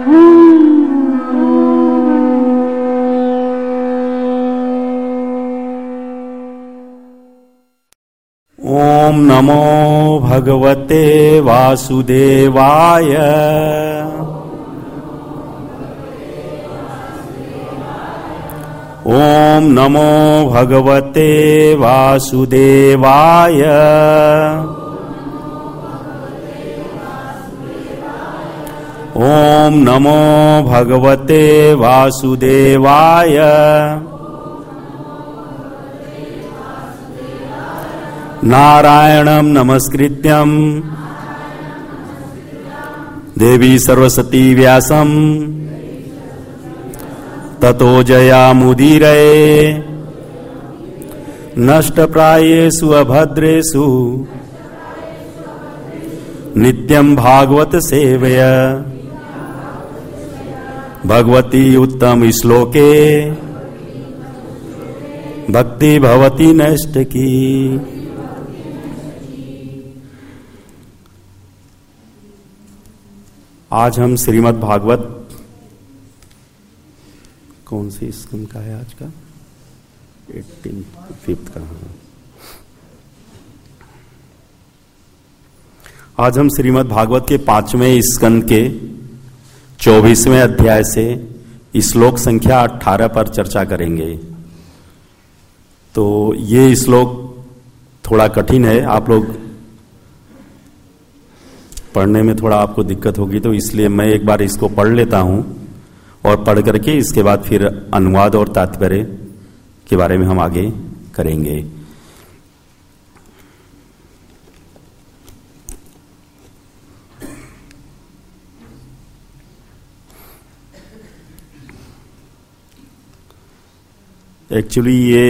ओम नमो भगवते वासुदेवाय। ओम नमो भगवते वासुदेवाय। ओम नमो भगवते वासुदेवाय। नारायणं नमस्कृत्यं देवी सरस्वती व्यासं ततो जयामुदीरये नष्टप्रायेषु अभद्रेषु नित्यं भागवत सेवया भगवती उत्तम श्लोके भक्ति भवती नष्ट की। आज हम श्रीमद् भागवत कौन सी स्कंद का है आज का 18th का। आज हम श्रीमद् भागवत के 5वें स्कंद के 24वें अध्याय से श्लोक संख्या 18 पर चर्चा करेंगे। तो ये श्लोक थोड़ा कठिन है, आप लोग पढ़ने में थोड़ा आपको दिक्कत होगी, तो इसलिए मैं एक बार इसको पढ़ लेता हूं और पढ़ करके इसके बाद फिर अनुवाद और तात्पर्य के बारे में हम आगे करेंगे। एक्चुअली ये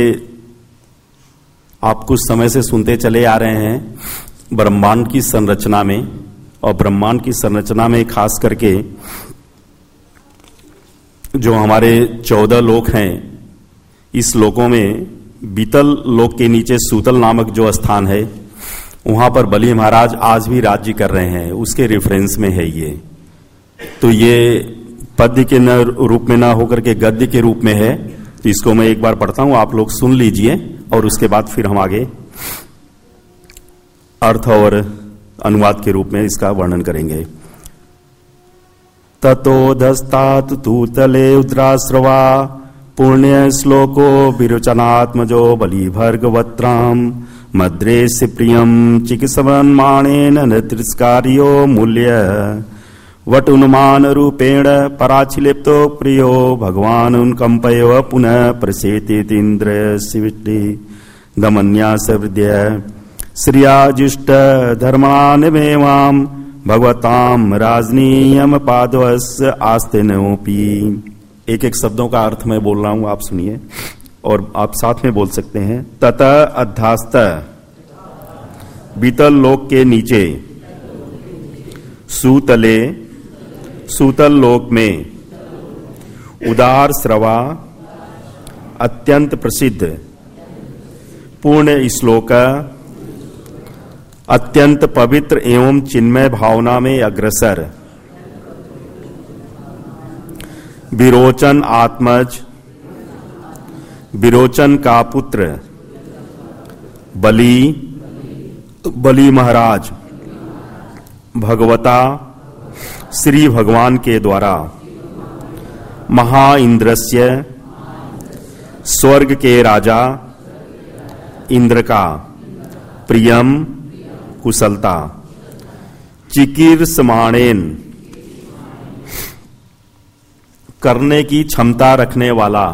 आप कुछ समय से सुनते चले आ रहे हैं ब्रह्मांड की संरचना में, और ब्रह्मांड की संरचना में खास करके जो हमारे 14 लोक हैं, इस लोकों में बीतल लोक के नीचे सूतल नामक जो स्थान है, वहां पर बलि महाराज आज भी राज्य कर रहे हैं, उसके रेफरेंस में है ये। तो ये पद्य के न रूप में ना होकर के गद्य के रूप में है। तो इसको मैं एक बार पढ़ता हूं, आप लोग सुन लीजिए और उसके बाद फिर हम आगे अर्थ और अनुवाद के रूप में इसका वर्णन करेंगे। ततोधस्तात तूतले उद्रास्रवा पुण्य श्लोको विरोचनात्मजो बलि भर्गवत्राम मद्रेस्य प्रियम चिकित्सन्माणेन नृतिस्कार्यो मूल्य वटुन्मान रूपेण पराचिलिप्तो प्रियो भगवान उन्कंपयो पुनः प्रसेतीन्द्र शिविष्टि दमन्यास विद्या श्रियाजुष्ट धर्मान्वेवाम भगवताम राजनीयम पादवस्य आस्तेनोपी। एक एक शब्दों का अर्थ मैं बोल रहा हूं, आप सुनिए और आप साथ में बोल सकते हैं। ततः अध्यास्त बीतल लोक के नीचे सूतले सूतल लोक में उदार स्रवा अत्यंत प्रसिद्ध पूर्ण श्लोक अत्यंत पवित्र एवं चिन्मय भावना में अग्रसर विरोचन आत्मज विरोचन का पुत्र बलि महाराज भगवता श्री भगवान के द्वारा महाइंद्रस्य स्वर्ग के राजा इंद्र का प्रियम कुशलता चिकीर्षमाणेन करने की क्षमता रखने वाला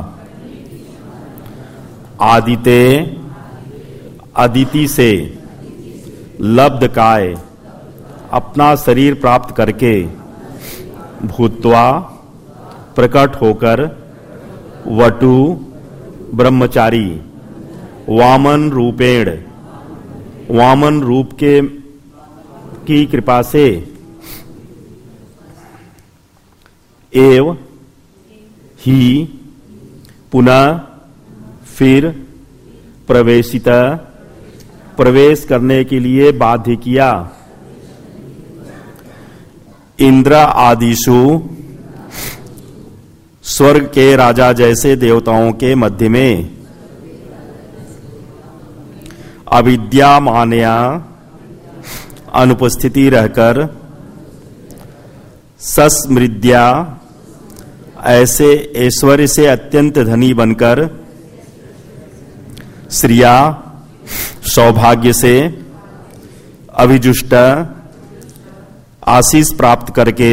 अदिति से लब्ध काय अपना शरीर प्राप्त करके भूत्वा प्रकट होकर वटु ब्रह्मचारी वामन रूपेण वामन रूप की कृपा से एव ही पुनः फिर प्रवेश करने के लिए बाध्य किया। इंद्र आदिशु स्वर्ग के राजा जैसे देवताओं के मध्य में अविद्या मान्या अनुपस्थिति रहकर सस्मृद्या ऐसे ऐश्वर्य से अत्यंत धनी बनकर श्रिया सौभाग्य से अभिजुष्ट आशीष प्राप्त करके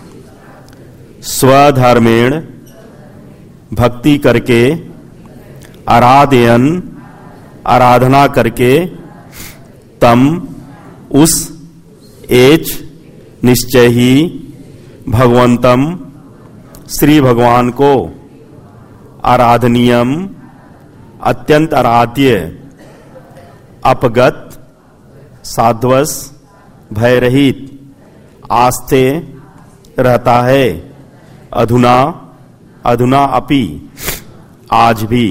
स्वधर्मेण भक्ति करके आराधयन आराधना करके तम उस एच निश्चय ही भगवंतम श्री भगवान को आराधनीयम अत्यंत आराध्य अपगत साध्वस भय रहित आस्थे रहता है अधुना अधुना अपि आज भी।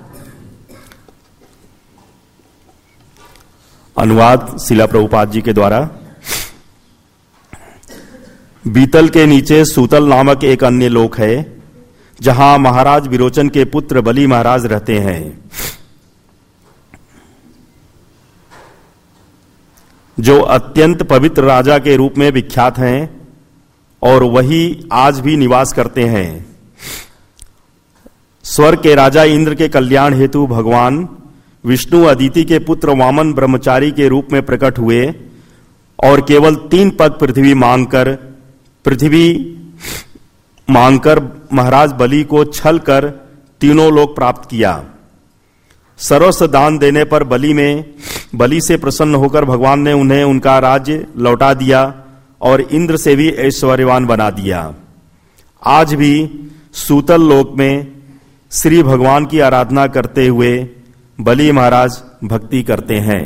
अनुवाद शिला प्रभुपाद जी के द्वारा। बीतल के नीचे सूतल नामक एक अन्य लोक है जहां महाराज विरोचन के पुत्र बलि महाराज रहते हैं। जो अत्यंत पवित्र राजा के रूप में विख्यात हैं और वही आज भी निवास करते हैं। स्वर्ग के राजा इंद्र के कल्याण हेतु भगवान विष्णु अदिति के पुत्र वामन ब्रह्मचारी के रूप में प्रकट हुए और केवल 3 पग पृथ्वी मांगकर महाराज बलि को छल कर तीनों लोक प्राप्त किया। सर्वस्व दान देने पर बलि से प्रसन्न होकर भगवान ने उन्हें उनका राज्य लौटा दिया और इंद्र से भी ऐश्वर्यवान बना दिया। आज भी सूतल लोक में श्री भगवान की आराधना करते हुए बलि महाराज भक्ति करते हैं।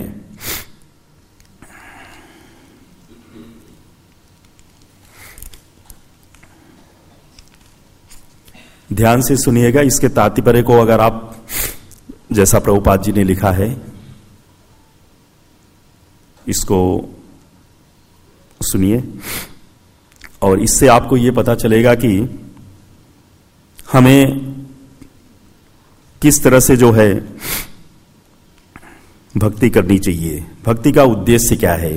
ध्यान से सुनिएगा, इसके तात्पर्य को अगर आप जैसा प्रभुपाद जी ने लिखा है इसको सुनिए और इससे आपको यह पता चलेगा कि हमें किस तरह से जो है भक्ति करनी चाहिए, भक्ति का उद्देश्य क्या है।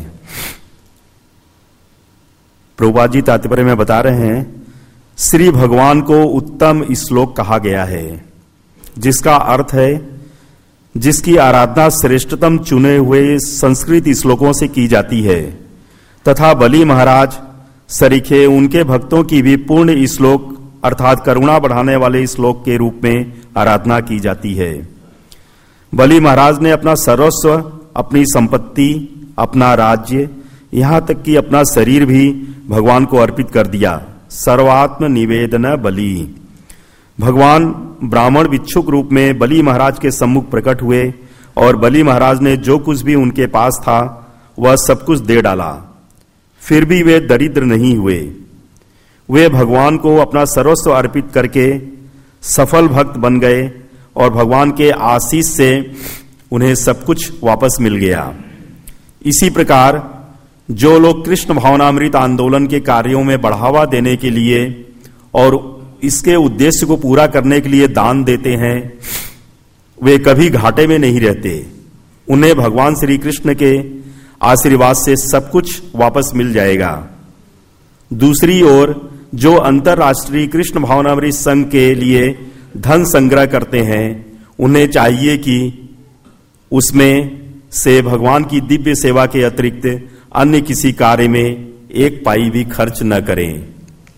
प्रभुपाद जी तात्पर्य में बता रहे हैं श्री भगवान को उत्तम श्लोक कहा गया है, जिसका अर्थ है जिसकी आराधना श्रेष्ठतम चुने हुए संस्कृत श्लोकों से की जाती है तथा बलि महाराज सरीखे उनके भक्तों की भी पूर्ण श्लोक अर्थात करुणा बढ़ाने वाले श्लोक के रूप में आराधना की जाती है। बलि महाराज ने अपना सर्वस्व, अपनी संपत्ति, अपना राज्य, यहां तक कि अपना शरीर भी भगवान को अर्पित कर दिया। सर्वात्म निवेदन बलि। भगवान ब्राह्मण भिक्षुक रूप में बलि महाराज के सम्मुख प्रकट हुए और बलि महाराज ने जो कुछ भी उनके पास था वह सब कुछ दे डाला। फिर भी वे दरिद्र नहीं हुए। वे भगवान को अपना सर्वस्व अर्पित करके सफल भक्त बन गए और भगवान के आशीष से उन्हें सब कुछ वापस मिल गया। इसी प्रकार जो लोग कृष्ण भावनामृत आंदोलन के कार्यों में बढ़ावा देने के लिए और इसके उद्देश्य को पूरा करने के लिए दान देते हैं, वे कभी घाटे में नहीं रहते। उन्हें भगवान श्री कृष्ण के आशीर्वाद से सब कुछ वापस मिल जाएगा। दूसरी ओर जो अंतरराष्ट्रीय कृष्ण भावनामृत संघ के लिए धन संग्रह करते हैं, उन्हें चाहिए कि उसमें से भगवान की दिव्य सेवा के अतिरिक्त अन्य किसी कार्य में एक पाई भी खर्च न करें।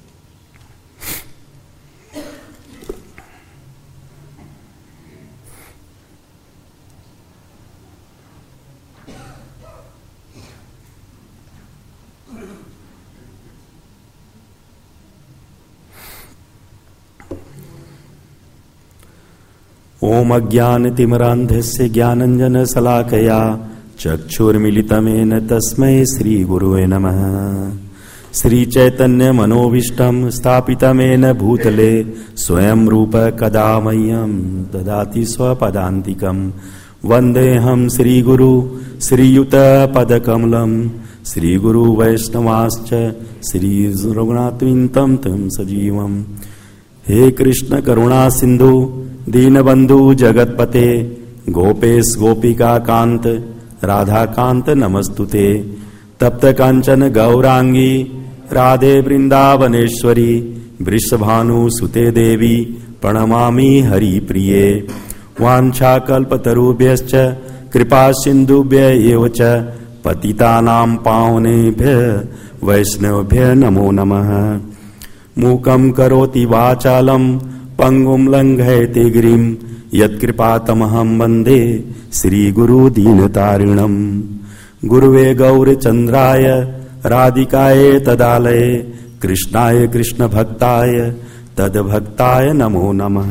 ओम अज्ञानतिमिरान्धस्य ज्ञानञ्जन शलाकया चक्षुर्मिलितमेन तस्मै श्री गुरुवे नमः। श्री चैतन्य मनोभीष्टं स्थापितमेन भूतले स्वयं रूप कदा मह्यं ददाति स्वपदान्तिकं। वन्देऽहं श्री गुरु श्रीयुत पदकमलं श्री गुरु वैष्णवाश्च श्री रघुनाथविन्तं तं सजीवम्। हे कृष्ण करुणा सिंधु दीनबंधु जगतपते गोपेश गोपिका कांत राधा कांत नमस्तुते। तप्त कांचन गौरांगी राधे वृंदावनेश्वरी वृषभानु सुते देवी प्रणमामि हरि प्रिये। वांछा कल्पतरुभ्यश्च कृपा सिंधुभ्य एव च पतितानां पावनेभ्यः वैष्णवेभ्यः नमो नमः। मूकं करोति वाचालं पंगुं लंघयते गिरिं यत्कृपातमहं वन्दे श्रीगुरुदीनतारिणं। गुरुवे गौरचन्द्राय राधिकाय तदालये कृष्णाय कृष्णभक्ताय तद्भक्ताय नमो नमः।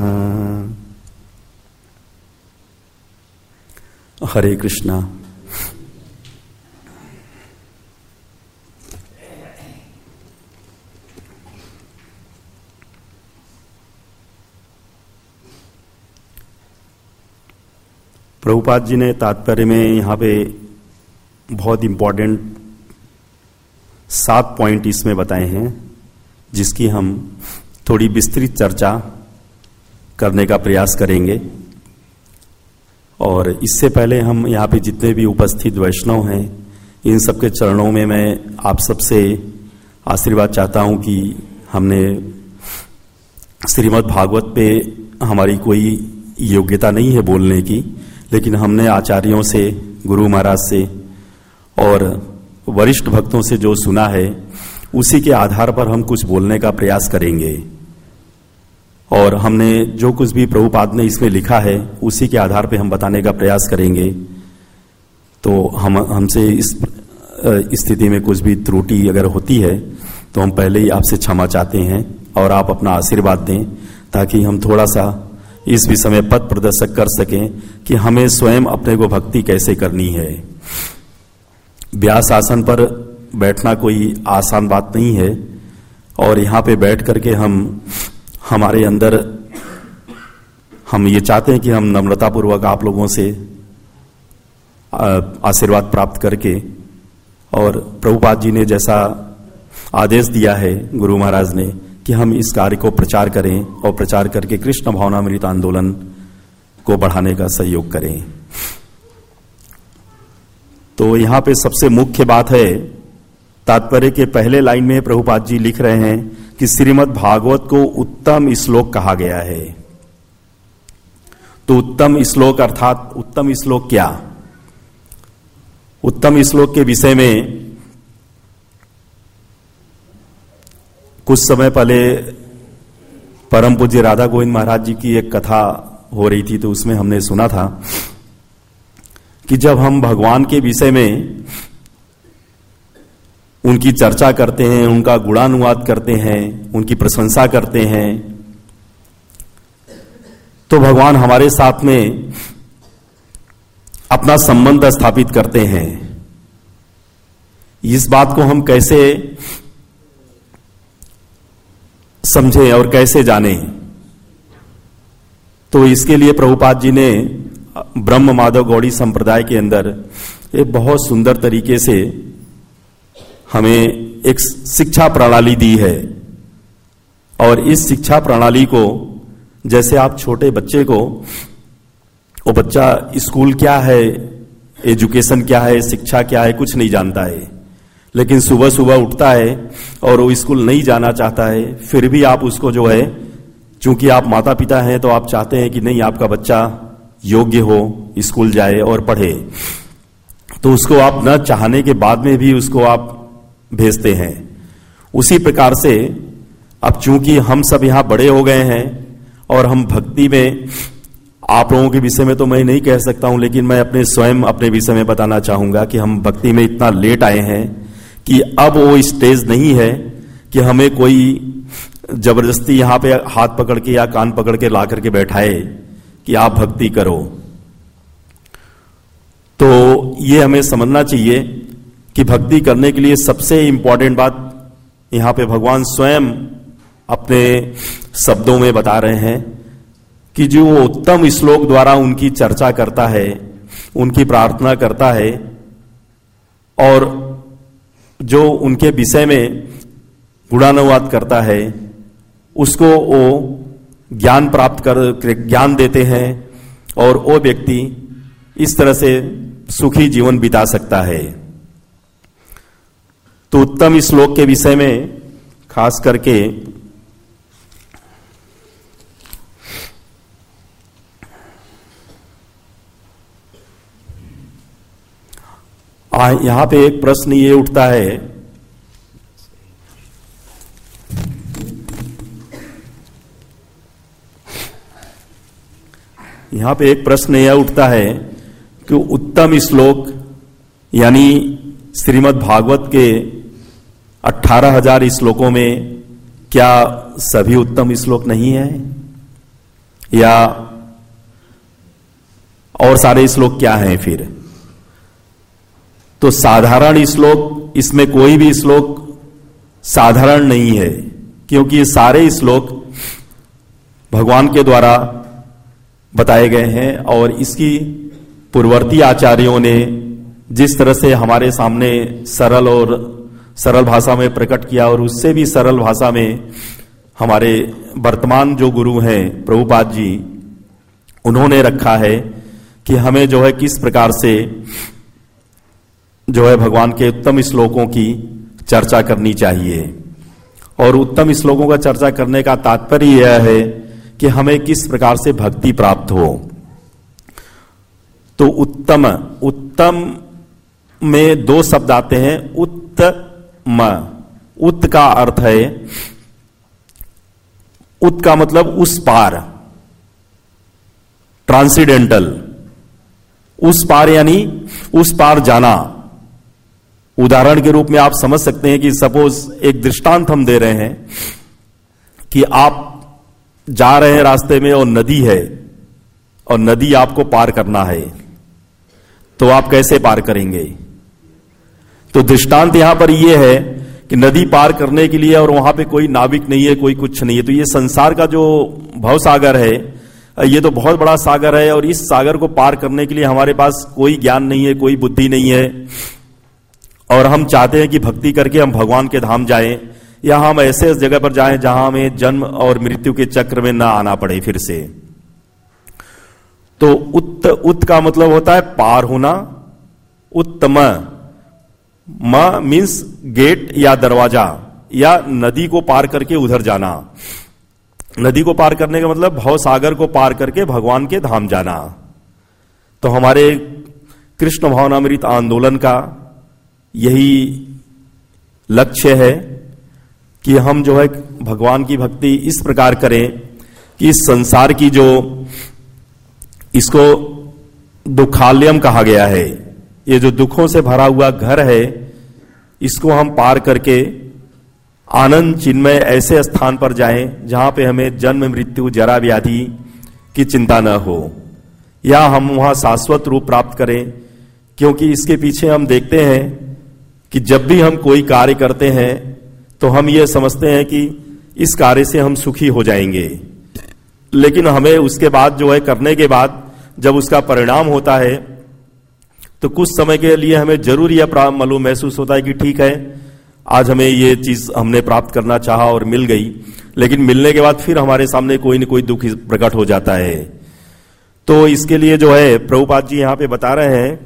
हरे कृष्णा। प्रभुपाद जी ने तात्पर्य में यहां पे बहुत इंपॉर्टेंट 7 पॉइंट इसमें बताए हैं, जिसकी हम थोड़ी विस्तृत चर्चा करने का प्रयास करेंगे। और इससे पहले हम यहाँ पे जितने भी उपस्थित वैष्णव हैं, इन सबके चरणों में मैं आप सबसे आशीर्वाद चाहता हूँ कि हमने श्रीमद् भागवत पे हमारी कोई योग्यता नहीं है बोलने की, लेकिन हमने आचार्यों से, गुरु महाराज से और वरिष्ठ भक्तों से जो सुना है, उसी के आधार पर हम कुछ बोलने का प्रयास करेंगे। और हमने जो कुछ भी प्रभुपाद ने इसमें लिखा है, उसी के आधार पर हम बताने का प्रयास करेंगे। तो हमसे इस स्थिति में कुछ भी त्रुटि अगर होती है तो हम पहले ही आपसे क्षमा चाहते हैं और आप अपना आशीर्वाद दें, ताकि हम थोड़ा सा इस विषय में पथ प्रदर्शक कर सकें कि हमें स्वयं अपने को भक्ति कैसे करनी है। व्यास आसन पर बैठना कोई आसान बात नहीं है, और यहाँ पे बैठ करके हमारे अंदर हम ये चाहते हैं कि हम नम्रतापूर्वक आप लोगों से आशीर्वाद प्राप्त करके, और प्रभुपाद जी ने जैसा आदेश दिया है गुरु महाराज ने कि हम इस कार्य को प्रचार करें और प्रचार करके कृष्ण भावनामृत आंदोलन को बढ़ाने का सहयोग करें। तो यहाँ पे सबसे मुख्य बात है, तात्पर्य के पहले लाइन में प्रभुपाद जी लिख रहे हैं कि श्रीमद् भागवत को उत्तम श्लोक कहा गया है। तो उत्तम श्लोक अर्थात उत्तम श्लोक क्या? उत्तम श्लोक के विषय में कुछ समय पहले परम पूज्य राधा गोविंद महाराज जी की एक कथा हो रही थी, तो उसमें हमने सुना था कि जब हम भगवान के विषय में उनकी चर्चा करते हैं, उनका गुणानुवाद करते हैं, उनकी प्रशंसा करते हैं, तो भगवान हमारे साथ में अपना संबंध स्थापित करते हैं। इस बात को हम कैसे समझें और कैसे जानें? तो इसके लिए प्रभुपाद जी ने ब्रह्म माधव गौड़ी संप्रदाय के अंदर एक बहुत सुंदर तरीके से हमें एक शिक्षा प्रणाली दी है। और इस शिक्षा प्रणाली को, जैसे आप छोटे बच्चे को, वो बच्चा स्कूल क्या है, एजुकेशन क्या है, शिक्षा क्या है, कुछ नहीं जानता है, लेकिन सुबह सुबह उठता है और वो स्कूल नहीं जाना चाहता है, फिर भी आप उसको जो है, चूंकि आप माता पिता हैं तो आप चाहते हैं कि नहीं, आपका बच्चा योग्य हो, स्कूल जाए और पढ़े, तो उसको आप न चाहने के बाद में भी उसको आप भेजते हैं। उसी प्रकार से अब चूंकि हम सब यहां बड़े हो गए हैं और हम भक्ति में, आप लोगों के विषय में तो मैं नहीं कह सकता हूं, लेकिन मैं अपने विषय में बताना चाहूंगा कि हम भक्ति में इतना लेट आए हैं कि अब वो स्टेज नहीं है कि हमें कोई जबरदस्ती यहां पे हाथ पकड़ के या कान पकड़ के ला करके बैठाए कि आप भक्ति करो। तो ये हमें समझना चाहिए कि भक्ति करने के लिए सबसे इंपॉर्टेंट बात यहां पे भगवान स्वयं अपने शब्दों में बता रहे हैं कि जो उत्तम श्लोक द्वारा उनकी चर्चा करता है, उनकी प्रार्थना करता है, और जो उनके विषय में गुणानुवाद करता है, उसको वो ज्ञान प्राप्त कर ज्ञान देते हैं और वो व्यक्ति इस तरह से सुखी जीवन बिता सकता है। तो उत्तम श्लोक के विषय में खास करके यहां पे एक प्रश्न ये उठता है, यहां पे एक प्रश्न यह उठता है कि उत्तम श्लोक यानी श्रीमद् भागवत के 18,000 श्लोकों में क्या सभी उत्तम श्लोक नहीं है, या और सारे श्लोक क्या हैं फिर? तो साधारण श्लोक, इसमें कोई भी श्लोक साधारण नहीं है, क्योंकि ये सारे श्लोक भगवान के द्वारा बताए गए हैं और इसकी पूर्ववर्ती आचार्यों ने जिस तरह से हमारे सामने सरल भाषा में प्रकट किया और उससे भी सरल भाषा में हमारे वर्तमान जो गुरु हैं प्रभुपाद जी, उन्होंने रखा है कि हमें जो है किस प्रकार से जो है भगवान के उत्तम श्लोकों की चर्चा करनी चाहिए। और उत्तम श्लोकों का चर्चा करने का तात्पर्य यह है कि हमें किस प्रकार से भक्ति प्राप्त हो। तो उत्तम में दो शब्द आते हैं, उत्तम। उत का अर्थ है, उत का मतलब उस पार, ट्रांसीडेंटल, उस पार यानी उस पार जाना। उदाहरण के रूप में आप समझ सकते हैं कि सपोज एक दृष्टांत हम दे रहे हैं कि आप जा रहे हैं रास्ते में और नदी है और नदी आपको पार करना है, तो आप कैसे पार करेंगे? तो दृष्टांत यहां पर यह है कि नदी पार करने के लिए और वहां पे कोई नाविक नहीं है, कोई कुछ नहीं है। तो ये संसार का जो भव सागर है, ये तो बहुत बड़ा सागर है और इस सागर को पार करने के लिए हमारे पास कोई ज्ञान नहीं है, कोई बुद्धि नहीं है, और हम चाहते हैं कि भक्ति करके हम भगवान के धाम जाएं, या हम ऐसे जगह पर जाएं जहां हमें जन्म और मृत्यु के चक्र में ना आना पड़े फिर से। तो उत का मतलब होता है पार होना। उत्तम, म मीन्स गेट या दरवाजा, या नदी को पार करके उधर जाना। नदी को पार करने का मतलब भव सागर को पार करके भगवान के धाम जाना। तो हमारे कृष्ण भावनामृत आंदोलन का यही लक्ष्य है कि हम जो है भगवान की भक्ति इस प्रकार करें कि इस संसार की जो, इसको दुखालयम कहा गया है, ये जो दुखों से भरा हुआ घर है, इसको हम पार करके आनंद चिन्मय ऐसे स्थान पर जाएं जहां पे हमें जन्म मृत्यु जरा व्याधि की चिंता न हो, या हम वहां शाश्वत रूप प्राप्त करें। क्योंकि इसके पीछे हम देखते हैं कि जब भी हम कोई कार्य करते हैं तो हम ये समझते हैं कि इस कार्य से हम सुखी हो जाएंगे, लेकिन हमें उसके बाद जो है करने के बाद जब उसका परिणाम होता है तो कुछ समय के लिए हमें जरूर यह मालूम महसूस होता है कि ठीक है, आज हमें ये चीज हमने प्राप्त करना चाहा और मिल गई, लेकिन मिलने के बाद फिर हमारे सामने कोई न कोई दुख प्रकट हो जाता है। तो इसके लिए जो है प्रभुपाद जी यहां पे बता रहे हैं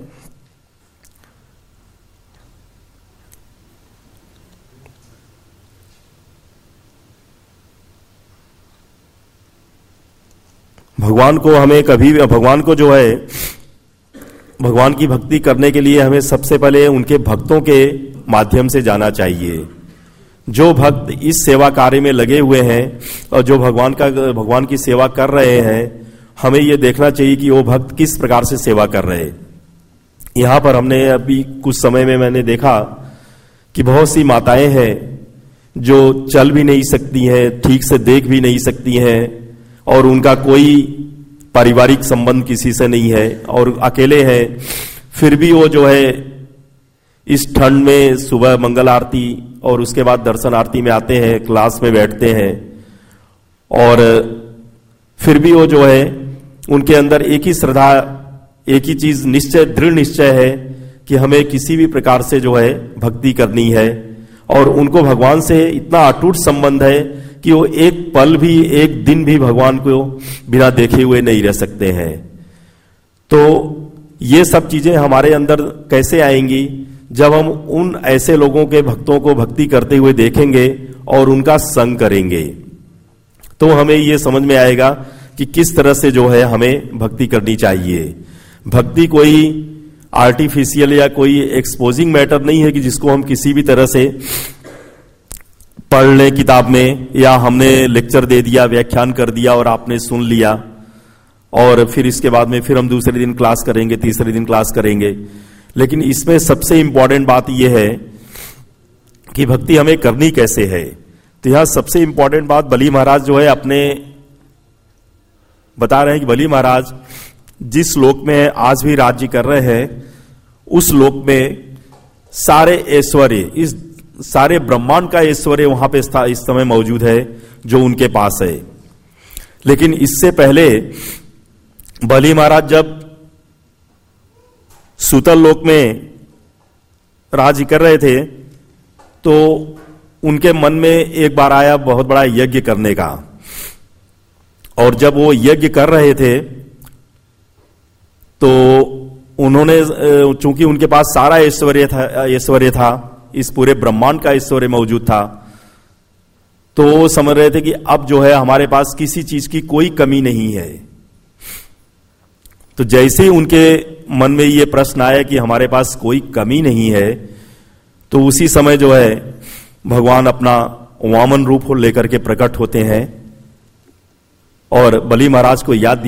भगवान को हमें कभी भी, भगवान को जो है भगवान की भक्ति करने के लिए हमें सबसे पहले उनके भक्तों के माध्यम से जाना चाहिए। जो भक्त इस सेवा कार्य में लगे हुए हैं और जो भगवान की सेवा कर रहे हैं, हमें यह देखना चाहिए कि वो भक्त किस प्रकार से सेवा कर रहे हैं। यहां पर हमने अभी कुछ समय में मैंने देखा कि बहुत सी माताएं हैं जो चल भी नहीं सकती हैं, ठीक से देख भी नहीं सकती हैं, और उनका कोई पारिवारिक संबंध किसी से नहीं है और अकेले हैं, फिर भी वो जो है इस ठंड में सुबह मंगल आरती और उसके बाद दर्शन आरती में आते हैं, क्लास में बैठते हैं, और फिर भी वो जो है उनके अंदर एक ही श्रद्धा, एक ही चीज निश्चय, दृढ़ निश्चय है कि हमें किसी भी प्रकार से जो है भक्ति करनी है, और उनको भगवान से इतना अटूट संबंध है कि वो एक पल भी, एक दिन भी भगवान को बिना देखे हुए नहीं रह सकते हैं। तो ये सब चीजें हमारे अंदर कैसे आएंगी? जब हम उन ऐसे लोगों के भक्तों को भक्ति करते हुए देखेंगे और उनका संग करेंगे, तो हमें ये समझ में आएगा कि किस तरह से जो है हमें भक्ति करनी चाहिए। भक्ति कोई आर्टिफिशियल या कोई एक्सपोजिंग मैटर नहीं है कि जिसको हम किसी भी तरह से पढ़ लें किताब में, या हमने लेक्चर दे दिया, व्याख्यान कर दिया और आपने सुन लिया, और फिर इसके बाद में फिर हम दूसरे दिन क्लास करेंगे, तीसरे दिन क्लास करेंगे। लेकिन इसमें सबसे इंपॉर्टेंट बात यह है कि भक्ति हमें करनी कैसे है। तो यहां सबसे इंपॉर्टेंट बात बली महाराज जो है अपने बता रहे हैं कि बली महाराज जिस लोक में आज भी राज्य कर रहे हैं, उस लोक में सारे ऐश्वर्य, इस सारे ब्रह्मांड का ऐश्वर्य वहां पे इस समय मौजूद है जो उनके पास है। लेकिन इससे पहले बली महाराज जब सूतल लोक में राज्य कर रहे थे, तो उनके मन में एक बार आया बहुत बड़ा यज्ञ करने का। और जब वो यज्ञ कर रहे थे तो उन्होंने, चूंकि उनके पास सारा ऐश्वर्य था, इस पूरे ब्रह्मांड का ऐश्वर्य मौजूद था, तो वो समझ रहे थे कि अब जो है हमारे पास किसी चीज की कोई कमी नहीं है। तो जैसे ही उनके मन में ये प्रश्न आया कि हमारे पास कोई कमी नहीं है, तो उसी समय जो है भगवान अपना वामन रूप लेकर के प्रकट होते हैं और बली महाराज को याद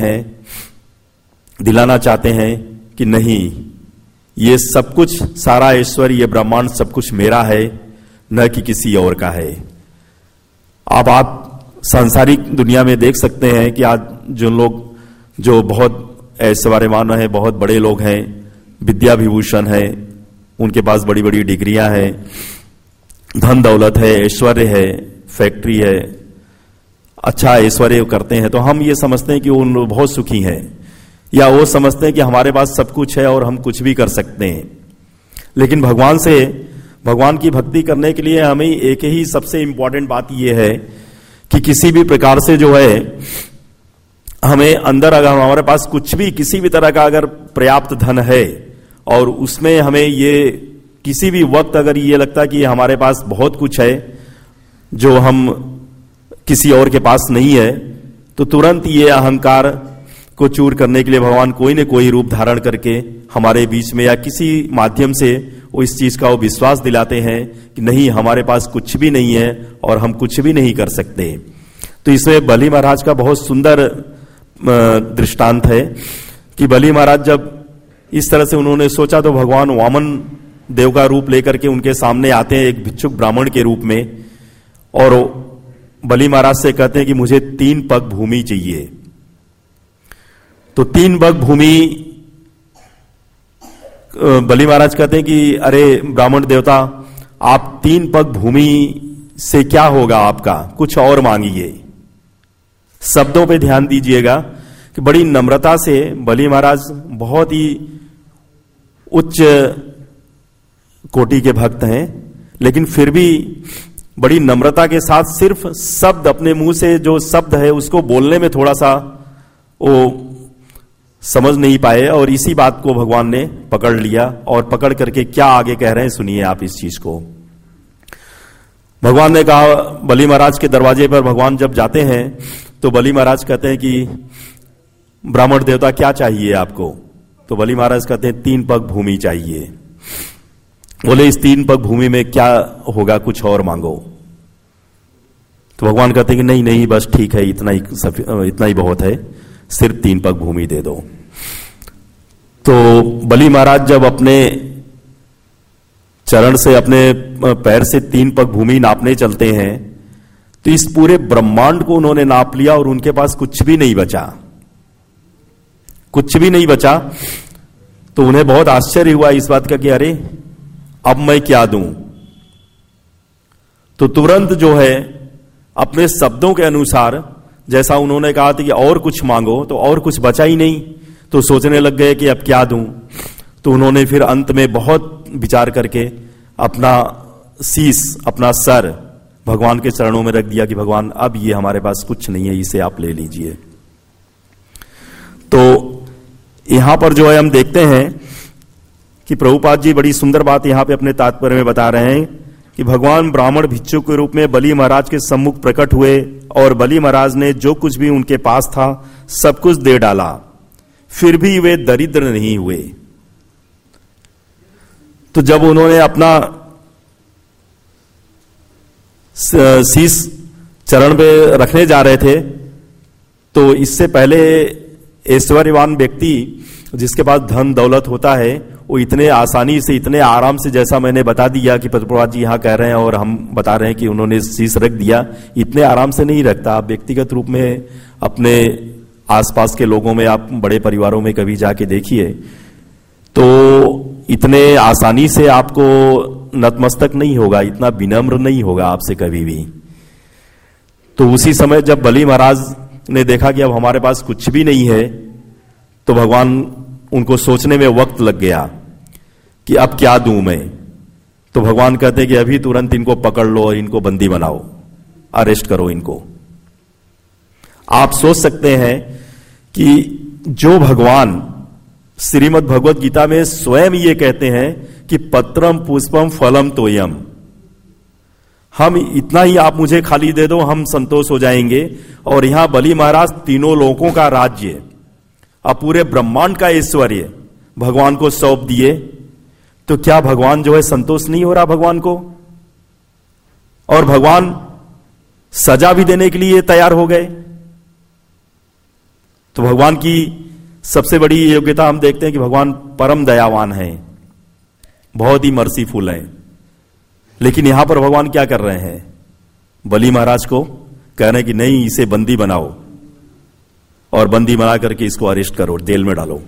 दिलाना चाहते हैं कि नहीं, ये सब कुछ, सारा ऐश्वर्य, ये ब्रह्मांड सब कुछ मेरा है, न कि किसी और का है। अब आप सांसारिक दुनिया में देख सकते हैं कि आज जो लोग जो बहुत ऐश्वर्यवान हैं, बहुत बड़े लोग हैं, विद्या विभूषण है, उनके पास बड़ी बड़ी डिग्रियां हैं, धन दौलत है, ऐश्वर्य है, फैक्ट्री है, अच्छा ऐश्वर्य करते हैं, तो हम ये समझते हैं कि वो बहुत सुखी हैं, या वो समझते हैं कि हमारे पास सब कुछ है और हम कुछ भी कर सकते हैं। लेकिन भगवान की भक्ति करने के लिए हमें एक ही सबसे इंपॉर्टेंट बात यह है कि किसी भी प्रकार से जो है हमें अंदर, अगर हमारे पास कुछ भी, किसी भी तरह का अगर पर्याप्त धन है और उसमें हमें ये किसी भी वक्त अगर ये लगता है कि हमारे पास बहुत कुछ है जो हम किसी और के पास नहीं है, तो तुरंत ये अहंकार को चूर करने के लिए भगवान कोई न कोई रूप धारण करके हमारे बीच में या किसी माध्यम से वो इस चीज का वो विश्वास दिलाते हैं कि नहीं, हमारे पास कुछ भी नहीं है और हम कुछ भी नहीं कर सकते। तो इसमें बली महाराज का बहुत सुंदर दृष्टांत है कि बली महाराज जब इस तरह से उन्होंने सोचा, तो भगवान वामन देव का रूप लेकर के उनके सामने आते हैं एक भिक्षुक ब्राह्मण के रूप में, और बली महाराज से कहते हैं कि मुझे 3 पग भूमि चाहिए। तो 3 पग भूमि, बली महाराज कहते हैं कि अरे ब्राह्मण देवता, आप 3 पग भूमि से क्या होगा आपका, कुछ और मांगिए। शब्दों पे ध्यान दीजिएगा कि बड़ी नम्रता से बली महाराज बहुत ही उच्च कोटि के भक्त हैं, लेकिन फिर भी बड़ी नम्रता के साथ सिर्फ शब्द, अपने मुंह से जो शब्द है उसको बोलने में थोड़ा सा वो समझ नहीं पाए, और इसी बात को भगवान ने पकड़ लिया। और पकड़ करके क्या आगे कह रहे हैं सुनिए आप इस चीज को। भगवान ने कहा, बली महाराज के दरवाजे पर भगवान जब जाते हैं तो बली महाराज कहते हैं कि ब्राह्मण देवता क्या चाहिए आपको? तो बली महाराज कहते हैं 3 पग भूमि चाहिए। बोले इस 3 पग भूमि में क्या होगा, कुछ और मांगो। तो भगवान कहते हैं कि नहीं नहीं, बस ठीक है, इतना ही बहुत है, सिर्फ 3 पग भूमि दे दो। तो बली महाराज जब अपने चरण से, अपने पैर से 3 पग भूमि नापने चलते हैं, तो इस पूरे ब्रह्मांड को उन्होंने नाप लिया और उनके पास कुछ भी नहीं बचा, कुछ भी नहीं बचा। तो उन्हें बहुत आश्चर्य हुआ इस बात का कि अरे अब मैं क्या दूं। तो तुरंत जो है अपने शब्दों के अनुसार, जैसा उन्होंने कहा था कि और कुछ मांगो, तो और कुछ बचा ही नहीं। तो सोचने लग गए कि अब क्या दूं। तो उन्होंने फिर अंत में बहुत विचार करके अपना शीश, अपना सर भगवान के चरणों में रख दिया कि भगवान अब ये हमारे पास कुछ नहीं है, इसे आप ले लीजिए। तो यहां पर जो है हम देखते हैं कि प्रभुपाद जी बड़ी सुंदर बात यहां पे अपने तात्पर्य में बता रहे हैं कि भगवान ब्राह्मण भिक्षु के रूप में बलि महाराज के सम्मुख प्रकट हुए और बलि महाराज ने जो कुछ भी उनके पास था सब कुछ दे डाला, फिर भी वे दरिद्र नहीं हुए। तो जब उन्होंने अपना शीश चरण पे रखने जा रहे थे तो इससे पहले ऐश्वर्यवान व्यक्ति जिसके पास धन दौलत होता है वो इतने आसानी से, इतने आराम से, जैसा मैंने बता दिया कि प्रभुपाद जी यहां कह रहे हैं और हम बता रहे हैं कि उन्होंने शीश रख दिया, इतने आराम से नहीं रखता। आप व्यक्तिगत रूप में अपने आसपास के लोगों में, आप बड़े परिवारों में कभी जाके देखिए तो इतने आसानी से आपको नतमस्तक नहीं होगा, इतना विनम्र नहीं होगा आपसे कभी भी। तो उसी समय जब बलि महाराज ने देखा कि अब हमारे पास कुछ भी नहीं है तो भगवान उनको सोचने में वक्त लग गया कि अब क्या दूं मैं। तो भगवान कहते हैं कि अभी तुरंत इनको पकड़ लो और इनको बंदी बनाओ, अरेस्ट करो इनको। आप सोच सकते हैं कि जो भगवान श्रीमद् भगवत गीता में स्वयं ये कहते हैं कि पत्रम पुष्पम फलम तोयम, हम इतना ही आप मुझे खाली दे दो, हम संतोष हो जाएंगे। और यहां बलि महाराज तीनों लोकों का राज्य, अब पूरे ब्रह्मांड का ऐश्वर्य भगवान को सौंप दिए, तो क्या भगवान जो है संतोष नहीं हो रहा भगवान को? और भगवान सजा भी देने के लिए तैयार हो गए। तो भगवान की सबसे बड़ी योग्यता हम देखते हैं कि भगवान परम दयावान हैं, बहुत ही मर्सीफुल हैं। लेकिन यहां पर भगवान क्या कर रहे हैं? बलि महाराज को कह रहे हैं कि नहीं, इसे बंदी बनाओ और बंदी बना करके इसको अरेस्ट करो, जेल में डालो।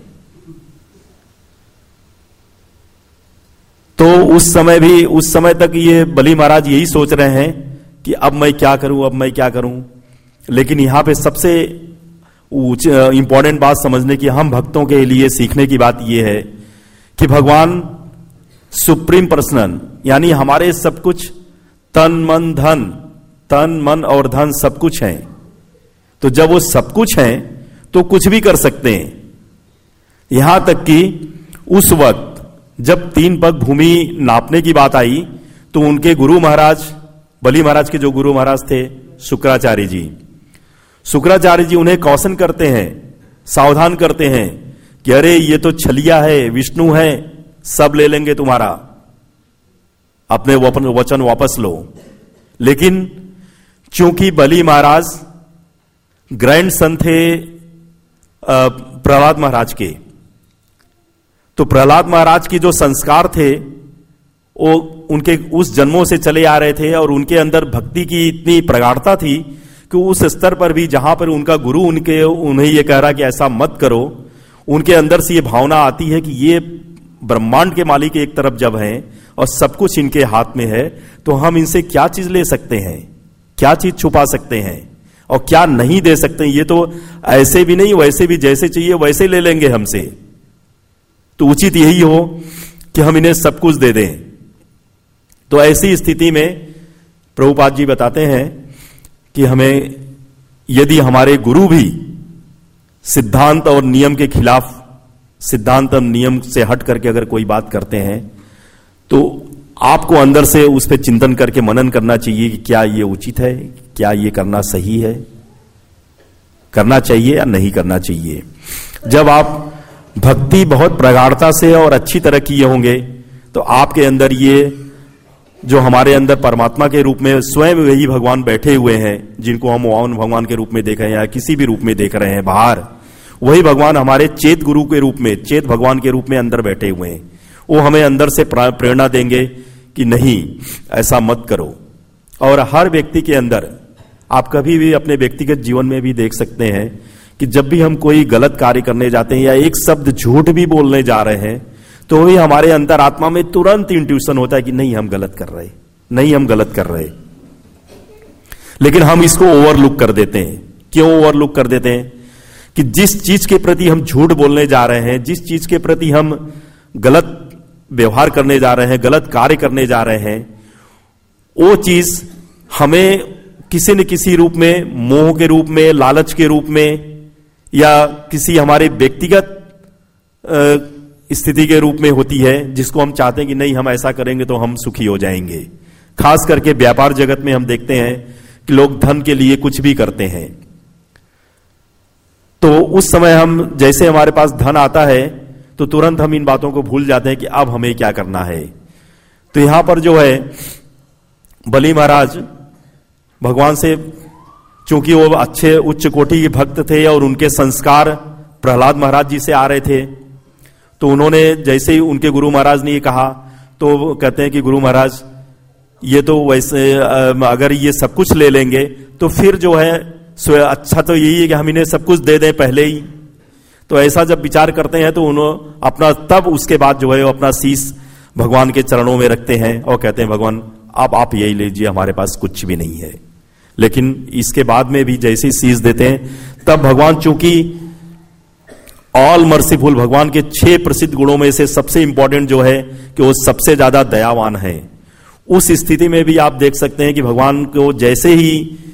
तो उस समय तक ये बलि महाराज यही सोच रहे हैं कि अब मैं क्या करूं, अब मैं क्या करूं। लेकिन यहां पे सबसे इंपॉर्टेंट बात समझने की, हम भक्तों के लिए सीखने की बात यह है कि भगवान सुप्रीम पर्सन, यानी हमारे सब कुछ, तन मन और धन सब कुछ है। तो जब वो सब कुछ है तो कुछ भी कर सकते हैं। यहां तक कि उस वक्त जब 3 पग भूमि नापने की बात आई तो उनके गुरु महाराज, बलि महाराज के जो गुरु महाराज थे शुक्राचार्य जी उन्हें कौशन करते हैं, सावधान करते हैं कि अरे ये तो छलिया है, विष्णु है, सब ले लेंगे तुम्हारा, अपने वचन वापस लो। लेकिन चूंकि बलि महाराज ग्रैंड सन थे प्रहलाद महाराज के, तो प्रहलाद महाराज की जो संस्कार थे वो उनके उस जन्मों से चले आ रहे थे और उनके अंदर भक्ति की इतनी प्रगाढ़ता थी कि उस स्तर पर भी जहां पर उनका गुरु उन्हें ये कह रहा कि ऐसा मत करो, उनके अंदर से ये भावना आती है कि ये ब्रह्मांड के मालिक एक तरफ जब हैं और सब कुछ इनके हाथ में है तो हम इनसे क्या चीज ले सकते हैं, क्या चीज छुपा सकते हैं और क्या नहीं दे सकते हैं। ये तो ऐसे भी नहीं, वैसे भी, जैसे चाहिए वैसे ले लेंगे हमसे। तो उचित यही हो कि हम इन्हें सब कुछ दे दें। तो ऐसी स्थिति में प्रभुपाद जी बताते हैं कि हमें, यदि हमारे गुरु भी सिद्धांत और नियम के खिलाफ, सिद्धांत और नियम से हट करके अगर कोई बात करते हैं तो आपको अंदर से उस पर चिंतन करके मनन करना चाहिए कि क्या ये उचित है, क्या ये करना सही है, करना चाहिए या नहीं करना चाहिए। जब आप भक्ति बहुत प्रगाढ़ता से और अच्छी तरह किए होंगे तो आपके अंदर ये जो हमारे अंदर परमात्मा के रूप में स्वयं वही भगवान बैठे हुए हैं, जिनको हम वामन भगवान के रूप में देख रहे हैं या किसी भी रूप में देख रहे हैं बाहर, वही भगवान हमारे चेत गुरु के रूप में, चेत भगवान के रूप में अंदर बैठे हुए हैं। वो हमें अंदर से प्रेरणा देंगे कि नहीं, ऐसा मत करो। और हर व्यक्ति के अंदर, आप कभी भी अपने व्यक्तिगत जीवन में भी देख सकते हैं कि जब भी हम कोई गलत कार्य करने जाते हैं या एक शब्द झूठ भी बोलने जा रहे हैं तो भी हमारे अंतर आत्मा में तुरंत इंट्यूशन होता है कि नहीं, हम गलत कर रहे, नहीं, हम गलत कर रहे। लेकिन हम इसको ओवरलुक कर देते हैं। क्यों ओवरलुक कर देते हैं? कि जिस चीज के प्रति हम झूठ बोलने जा रहे हैं, जिस चीज के प्रति हम गलत व्यवहार करने जा रहे हैं, गलत कार्य करने जा रहे हैं, वो चीज हमें किसी न किसी रूप में, मोह के रूप में, लालच के रूप में, या किसी हमारे व्यक्तिगत स्थिति के रूप में होती है, जिसको हम चाहते हैं कि नहीं हम ऐसा करेंगे तो हम सुखी हो जाएंगे। खास करके व्यापार जगत में हम देखते हैं कि लोग धन के लिए कुछ भी करते हैं। तो उस समय हम, जैसे हमारे पास धन आता है तो तुरंत हम इन बातों को भूल जाते हैं कि अब हमें क्या करना है। तो यहां पर जो है बलि महाराज भगवान से, चूंकि वो अच्छे उच्च कोटि के भक्त थे और उनके संस्कार प्रहलाद महाराज जी से आ रहे थे, तो उन्होंने जैसे ही उनके गुरु महाराज ने ये कहा तो कहते हैं कि गुरु महाराज ये तो वैसे अगर ये सब कुछ ले लेंगे तो फिर जो है अच्छा तो यही है कि हम इन्हें सब कुछ दे दें पहले ही। तो ऐसा जब विचार करते हैं तो उन्होंने अपना, तब उसके बाद जो है वो अपना शीश भगवान के चरणों में रखते हैं और कहते हैं भगवान अब आप यही लीजिए, हमारे पास कुछ भी नहीं है। लेकिन इसके बाद में भी जैसे ही शीश देते हैं तब भगवान, चूंकि ऑल मर्सीफुल, भगवान के 6 प्रसिद्ध गुणों में से सबसे इंपॉर्टेंट जो है कि वो सबसे ज्यादा दयावान है, उस स्थिति में भी आप देख सकते हैं कि भगवान को जैसे ही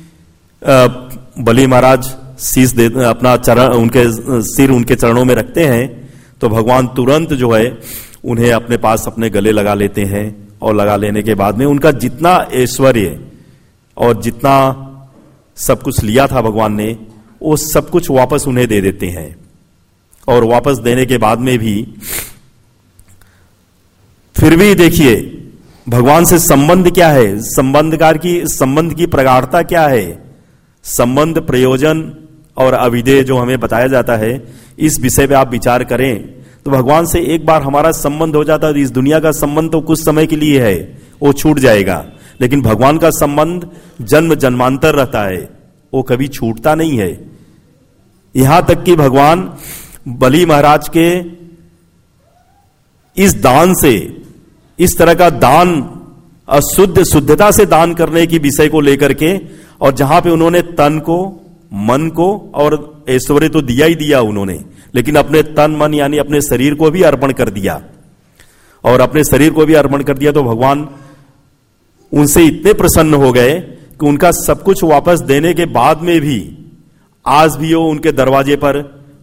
बलि महाराज शीश दे, अपना चरण, उनके सिर उनके चरणों में रखते हैं तो भगवान तुरंत जो है उन्हें अपने पास अपने गले लगा लेते हैं। और लगा लेने के बाद में उनका जितना ऐश्वर्य और जितना सब कुछ लिया था भगवान ने, वो सब कुछ वापस उन्हें दे देते हैं। और वापस देने के बाद में भी फिर भी देखिए भगवान से संबंध क्या है, संबंध की प्रगाढ़ता क्या है, संबंध, प्रयोजन और अविधेय जो हमें बताया जाता है, इस विषय पे आप विचार करें तो भगवान से एक बार हमारा संबंध हो जाता है, इस दुनिया का संबंध तो कुछ समय के लिए है, वो छूट जाएगा। लेकिन भगवान का संबंध जन्म जन्मांतर रहता है, वो कभी छूटता नहीं है। यहां तक कि भगवान बलि महाराज के इस दान से, इस तरह का दान, शुद्धता से दान करने की विषय को लेकर के, और जहां पे उन्होंने तन को, मन को और ऐश्वर्य तो दिया ही दिया उन्होंने, लेकिन अपने तन मन यानी अपने शरीर को भी अर्पण कर दिया। और अपने शरीर को भी अर्पण कर दिया तो भगवान उनसे इतने प्रसन्न हो गए कि उनका सब कुछ वापस देने के बाद में भी आज भी वो उनके दरवाजे पर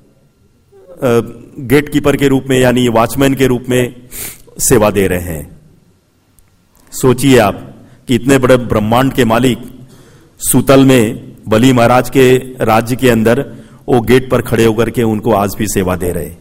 गेट कीपर के रूप में यानी वॉचमैन के रूप में सेवा दे रहे हैं। सोचिए आप कि इतने बड़े ब्रह्मांड के मालिक सूतल में बलि महाराज के राज्य के अंदर वो गेट पर खड़े होकर के उनको आज भी सेवा दे रहे।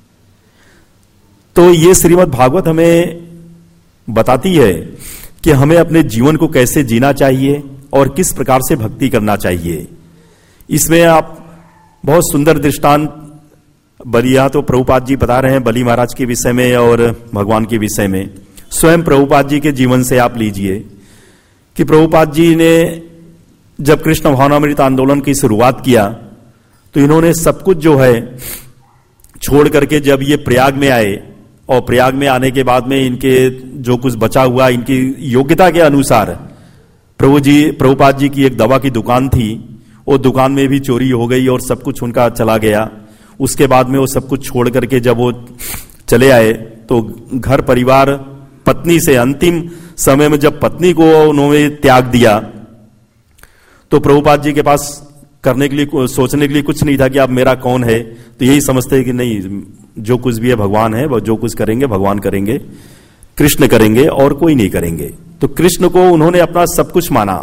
तो ये श्रीमद् भागवत हमें बताती है कि हमें अपने जीवन को कैसे जीना चाहिए और किस प्रकार से भक्ति करना चाहिए। इसमें आप बहुत सुंदर दृष्टांत बलिया तो प्रभुपाद जी बता रहे हैं बलि महाराज के विषय में और भगवान के विषय में। स्वयं प्रभुपाद जी के जीवन से आप लीजिए कि प्रभुपाद जी ने जब कृष्ण भावनामृत आंदोलन की शुरुआत किया तो इन्होंने सब कुछ जो है छोड़ करके जब ये प्रयाग में आए, और प्रयाग में आने के बाद में इनके जो कुछ बचा हुआ इनकी योग्यता के अनुसार, प्रभुपाद जी की एक दवा की दुकान थी, वो दुकान में भी चोरी हो गई और सब कुछ उनका चला गया। उसके बाद में वो सब कुछ छोड़ करके जब वो चले आए तो घर परिवार, पत्नी से अंतिम समय में जब पत्नी को उन्होंने त्याग दिया तो प्रभुपाद जी के पास करने के लिए, सोचने के लिए कुछ नहीं था कि अब मेरा कौन है। तो यही समझते हैं कि नहीं, जो कुछ भी है भगवान है, जो कुछ करेंगे भगवान करेंगे, कृष्ण करेंगे और कोई नहीं करेंगे। तो कृष्ण को उन्होंने अपना सब कुछ माना।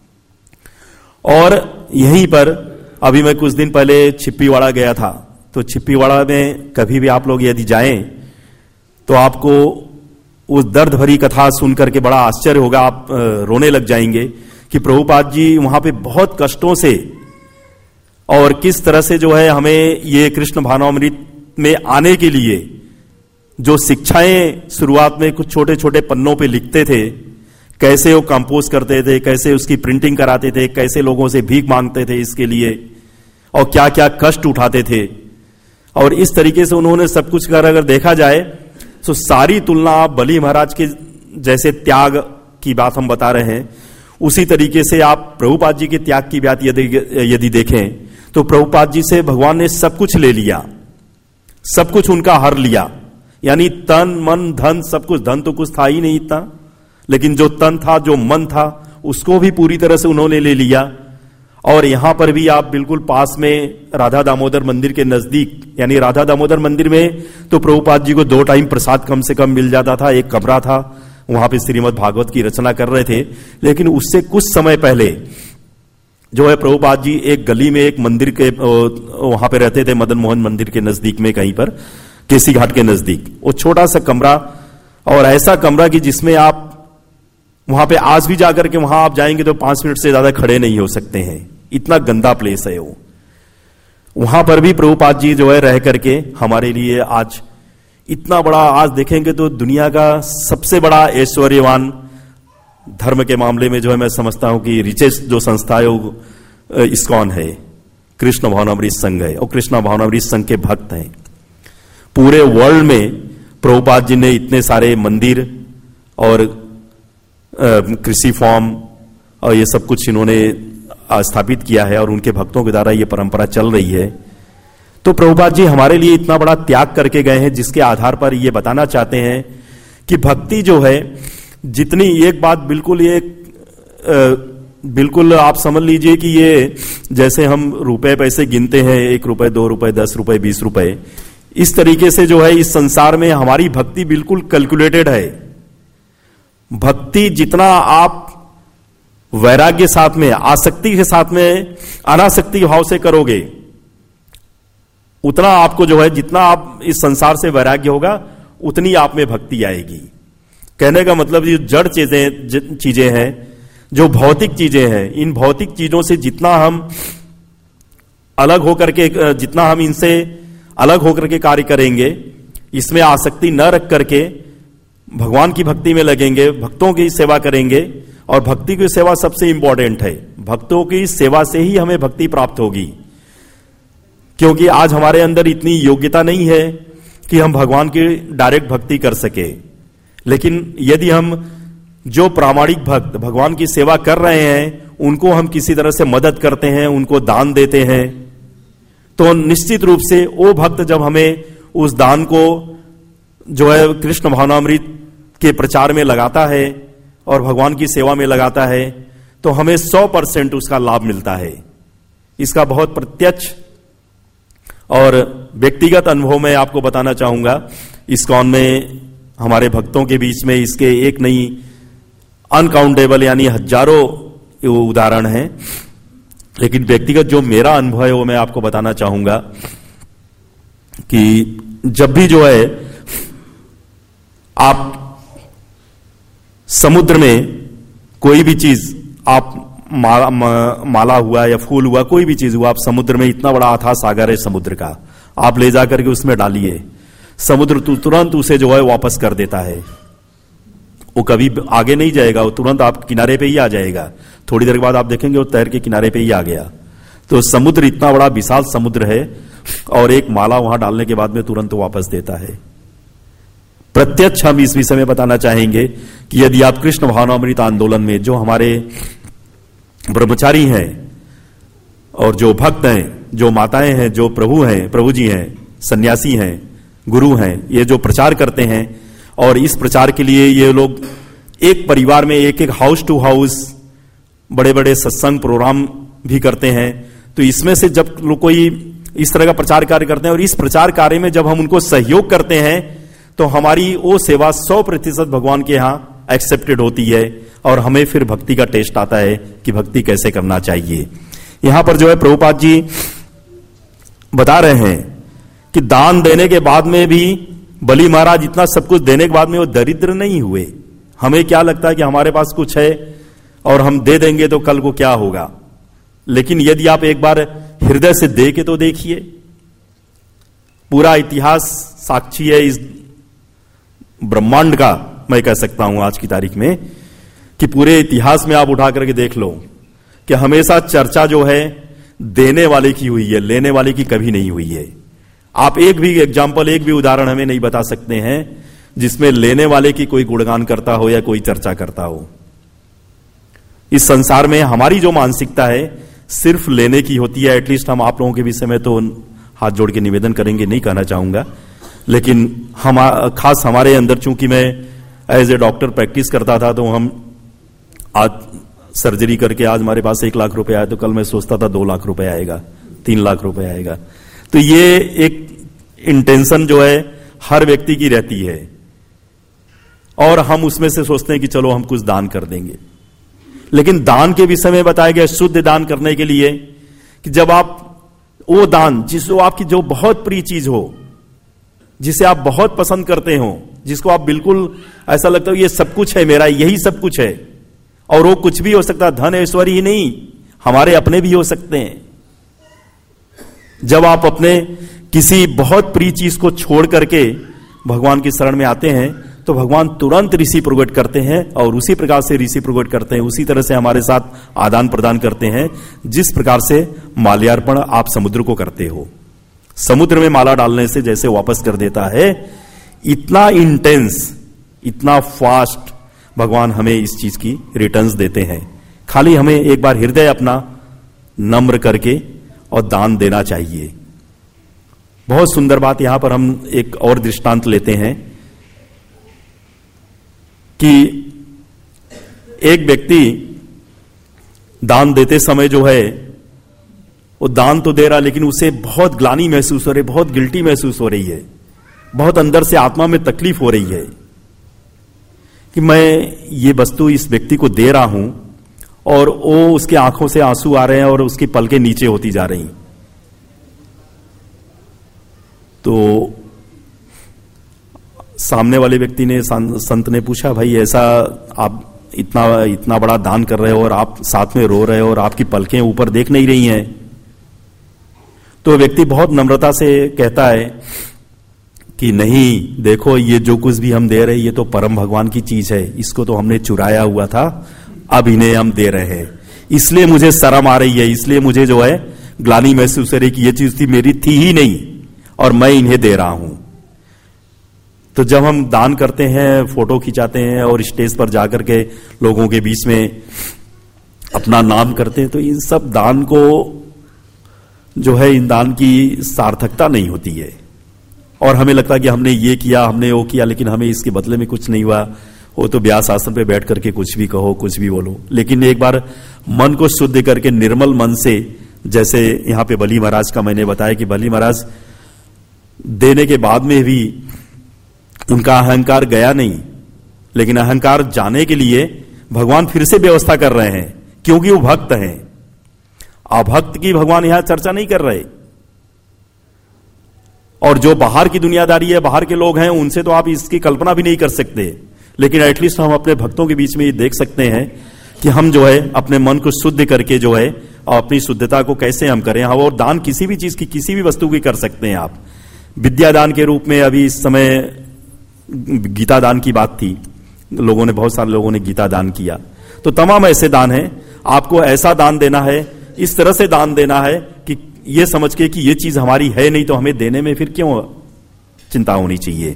और यहीं पर अभी मैं कुछ दिन पहले छिप्पीवाड़ा गया था, तो छिप्पीवाड़ा में कभी भी आप लोग यदि जाएं तो आपको उस दर्द भरी कथा सुन करके बड़ा आश्चर्य होगा, आप रोने लग जाएंगे कि प्रभुपाद जी वहां पे बहुत कष्टों से और किस तरह से जो है हमें ये कृष्ण भावनामृत में आने के लिए जो शिक्षाएं शुरुआत में कुछ छोटे छोटे पन्नों पे लिखते थे, कैसे वो कंपोज करते थे, कैसे उसकी प्रिंटिंग कराते थे, कैसे लोगों से भीख मांगते थे इसके लिए, और क्या क्या कष्ट उठाते थे। और इस तरीके से उन्होंने सब कुछ कर, अगर देखा जाए तो सारी तुलना आप बलि महाराज के जैसे त्याग की बात हम बता रहे हैं, उसी तरीके से आप प्रभुपाद जी के त्याग की बात यदि देखें तो प्रभुपाद जी से भगवान ने सब कुछ ले लिया, सब कुछ उनका हर लिया, यानी तन मन धन सब कुछ। धन तो कुछ था ही नहीं इतना, लेकिन जो तन था, जो मन था, उसको भी पूरी तरह से उन्होंने ले लिया। और यहां पर भी आप बिल्कुल पास में राधा दामोदर मंदिर के नजदीक, यानी राधा दामोदर मंदिर में तो प्रभुपाद जी को 2 टाइम प्रसाद कम से कम मिल जाता था, एक कमरा था, वहां पे श्रीमद् भागवत की रचना कर रहे थे। लेकिन उससे कुछ समय पहले जो है प्रभुपाद जी एक गली में एक मंदिर के वहां पे रहते थे, मदन मोहन मंदिर के नजदीक में, कहीं पर केसी घाट के नजदीक। वो छोटा सा कमरा, और ऐसा कमरा कि जिसमें आप वहां पे आज भी जाकर के वहां आप जाएंगे तो 5 मिनट से ज्यादा खड़े नहीं हो सकते हैं, इतना गंदा प्लेस है वो। वहां पर भी प्रभुपाद जी जो है रह करके हमारे लिए आज इतना बड़ा, आज देखेंगे तो दुनिया का सबसे बड़ा ऐश्वर्यवान धर्म के मामले में जो है मैं समझता हूं कि रिचेस्ट जो संस्था है वो इस्कॉन है, कृष्ण भावनामृत संघ है, और कृष्ण भावनामृत संघ के भक्त हैं। पूरे वर्ल्ड में प्रभुपाद जी ने इतने सारे मंदिर और कृषि फॉर्म और ये सब कुछ इन्होंने स्थापित किया है, और उनके भक्तों के द्वारा ये परंपरा चल रही है। तो प्रभुपाद जी हमारे लिए इतना बड़ा त्याग करके गए हैं, जिसके आधार पर ये बताना चाहते हैं कि भक्ति जो है, जितनी, एक बात बिल्कुल ये बिल्कुल आप समझ लीजिए कि ये जैसे हम रुपए पैसे गिनते हैं, 1 रुपए 2 रुपए 10 रुपए 20 रुपए, इस तरीके से जो है इस संसार में हमारी भक्ति बिल्कुल कैलकुलेटेड है। भक्ति जितना आप वैराग्य साथ में, आसक्ति के साथ में, अनासक्ति भाव से करोगे, उतना आपको जो है, जितना आप इस संसार से वैराग्य होगा उतनी आप में भक्ति आएगी। कहने का मतलब ये जड़ चीजें हैं, जो भौतिक चीजें हैं, इन भौतिक चीजों से जितना हम अलग होकर के, जितना हम इनसे अलग होकर के कार्य करेंगे, इसमें आसक्ति न रख करके भगवान की भक्ति में लगेंगे, भक्तों की सेवा करेंगे, और भक्ति की सेवा सबसे इंपॉर्टेंट है। भक्तों की सेवा से ही हमें भक्ति प्राप्त होगी, क्योंकि आज हमारे अंदर इतनी योग्यता नहीं है कि हम भगवान की डायरेक्ट भक्ति कर सके। लेकिन यदि हम जो प्रामाणिक भक्त भगवान की सेवा कर रहे हैं, उनको हम किसी तरह से मदद करते हैं, उनको दान देते हैं, तो निश्चित रूप से वो भक्त जब हमें उस दान को जो है कृष्ण भावनामृत के प्रचार में लगाता है और भगवान की सेवा में लगाता है, तो हमें 100% उसका लाभ मिलता है। इसका बहुत प्रत्यक्ष और व्यक्तिगत अनुभव मैं आपको बताना चाहूंगा। इस्कॉन में हमारे भक्तों के बीच में इसके एक नहीं अनकाउंटेबल, यानी हजारों उदाहरण हैं। लेकिन व्यक्तिगत जो मेरा अनुभव है वो मैं आपको बताना चाहूंगा कि जब भी जो है आप समुद्र में कोई भी चीज, आप माला हुआ या फूल हुआ, कोई भी चीज हुआ, आप समुद्र में, इतना बड़ा अथाह सागर है समुद्र का, आप ले जाकर के उसमें डालिए, समुद्र तुरंत उसे जो है वापस कर देता है। वो कभी आगे नहीं जाएगा, वो तुरंत आप किनारे पे ही आ जाएगा। थोड़ी देर के बाद आप देखेंगे वो तैर के किनारे पे ही आ गया। तो समुद्र इतना बड़ा विशाल समुद्र है, और एक माला वहां डालने के बाद में तुरंत वापस देता है। प्रत्यक्ष हम इस विषय में बताना चाहेंगे कि यदि आप कृष्ण भावनामृत आंदोलन में जो हमारे ब्रह्मचारी हैं और जो भक्त हैं, जो माताएं हैं, जो प्रभु हैं, प्रभु जी हैं, सन्यासी हैं, गुरु हैं, ये जो प्रचार करते हैं, और इस प्रचार के लिए ये लोग एक परिवार में एक एक हाउस टू हाउस बड़े बड़े सत्संग प्रोग्राम भी करते हैं। तो इसमें से जब लोग कोई इस तरह का प्रचार कार्य करते हैं, और इस प्रचार कार्य में जब हम उनको सहयोग करते हैं, तो हमारी वो सेवा 100% भगवान के यहां एक्सेप्टेड होती है, और हमें फिर भक्ति का टेस्ट आता है कि भक्ति कैसे करना चाहिए। यहां पर जो है प्रभुपाद जी बता रहे हैं कि दान देने के बाद में भी बलि महाराज इतना सब कुछ देने के बाद में वो दरिद्र नहीं हुए। हमें क्या लगता है कि हमारे पास कुछ है और हम दे देंगे तो कल को क्या होगा, लेकिन यदि आप एक बार हृदय से दे के तो देखिए, पूरा इतिहास साक्षी है इस ब्रह्मांड का, मैं कह सकता हूं आज की तारीख में, कि पूरे इतिहास में आप उठा करके देख लो कि हमेशा चर्चा जो है देने वाले की हुई है, लेने वाले की कभी नहीं हुई है। आप एक भी एग्जाम्पल, एक भी उदाहरण हमें नहीं बता सकते हैं जिसमें लेने वाले की कोई गुणगान करता हो या कोई चर्चा करता हो। इस संसार में हमारी जो मानसिकता है सिर्फ लेने की होती है। एटलीस्ट हम आप लोगों के विषय में तो हाथ जोड़ के निवेदन करेंगे, नहीं कहना चाहूंगा, लेकिन खास हमारे अंदर, चूंकि मैं एज ए डॉक्टर प्रैक्टिस करता था, तो हम आज सर्जरी करके आज हमारे पास 1 लाख रुपए आया तो कल मैं सोचता था 2 लाख रुपए आएगा, 3 लाख रुपए आएगा। तो ये एक इंटेंशन जो है हर व्यक्ति की रहती है, और हम उसमें से सोचते हैं कि चलो हम कुछ दान कर देंगे। लेकिन दान के विषय में बताया गया शुद्ध दान करने के लिए कि जब आप वो दान जिसको आपकी जो बहुत प्रिय चीज हो, जिसे आप बहुत पसंद करते हो, जिसको आप बिल्कुल ऐसा लगता है ये सब कुछ है मेरा, यही सब कुछ है, और वो कुछ भी हो सकता है, धन ऐश्वर्य ही नहीं, हमारे अपने भी हो सकते हैं। जब आप अपने किसी बहुत प्रिय चीज को छोड़ करके भगवान की शरण में आते हैं तो भगवान तुरंत ऋषि प्रकट करते हैं, और उसी प्रकार से ऋषि प्रकट करते हैं, उसी तरह से हमारे साथ आदान प्रदान करते हैं जिस प्रकार से माल्यार्पण आप समुद्र को करते हो। समुद्र में माला डालने से जैसे वापस कर देता है, इतना इंटेंस, इतना फास्ट भगवान हमें इस चीज की रिटर्न्स देते हैं। खाली हमें एक बार हृदय अपना नम्र करके और दान देना चाहिए। बहुत सुंदर बात यहां पर हम एक और दृष्टांत लेते हैं कि एक व्यक्ति दान देते समय जो है वो दान तो दे रहा, लेकिन उसे बहुत ग्लानि महसूस हो रही, बहुत गिल्टी महसूस हो रही है, बहुत अंदर से आत्मा में तकलीफ हो रही है कि मैं ये वस्तु इस व्यक्ति को दे रहा हूं और वो उसकी आंखों से आंसू आ रहे हैं और उसकी पलकें नीचे होती जा रही। तो सामने वाले व्यक्ति ने, संत ने पूछा, भाई ऐसा आप इतना बड़ा दान कर रहे हो और आप साथ में रो रहे हो और आपकी पलकें ऊपर देख नहीं रही हैं। तो व्यक्ति बहुत नम्रता से कहता है कि नहीं, देखो ये जो कुछ भी हम दे रहे हैं ये तो परम भगवान की चीज है, इसको तो हमने चुराया हुआ था, अब इन्हें हम दे रहे हैं, इसलिए मुझे शर्म आ रही है, इसलिए मुझे जो है ग्लानि महसूस हो रही कि ये चीज थी मेरी थी ही नहीं और मैं इन्हें दे रहा हूं। तो जब हम दान करते हैं, फोटो खिंचाते हैं और स्टेज पर जाकर के लोगों के बीच में अपना नाम करते हैं, तो इन सब दान को जो है, इन दान की सार्थकता नहीं होती है और हमें लगता है कि हमने ये किया, हमने वो किया, लेकिन हमें इसके बदले में कुछ नहीं हुआ। वो तो व्यास आसन पे बैठ करके कुछ भी कहो, कुछ भी बोलो, लेकिन एक बार मन को शुद्ध करके निर्मल मन से, जैसे यहां पे बली महाराज का मैंने बताया कि बली महाराज देने के बाद में भी उनका अहंकार गया नहीं, लेकिन अहंकार जाने के लिए भगवान फिर से व्यवस्था कर रहे हैं, क्योंकि वो भक्त हैं। अभक्त की भगवान यहां चर्चा नहीं कर रहे, और जो बाहर की दुनियादारी है, बाहर के लोग हैं, उनसे तो आप इसकी कल्पना भी नहीं कर सकते, लेकिन एटलीस्ट हम अपने भक्तों के बीच में ये देख सकते हैं कि हम जो है अपने मन को शुद्ध करके जो है और अपनी शुद्धता को कैसे हम करें। हाँ, और दान किसी भी चीज की, किसी भी वस्तु की कर सकते हैं आप। विद्यादान के रूप में अभी इस समय गीता दान की बात थी, लोगों ने, बहुत सारे लोगों ने गीता दान किया। तो तमाम ऐसे दान हैं, आपको ऐसा दान देना है, इस तरह से दान देना है कि ये समझ के कि ये चीज हमारी है नहीं, तो हमें देने में फिर क्यों चिंता होनी चाहिए।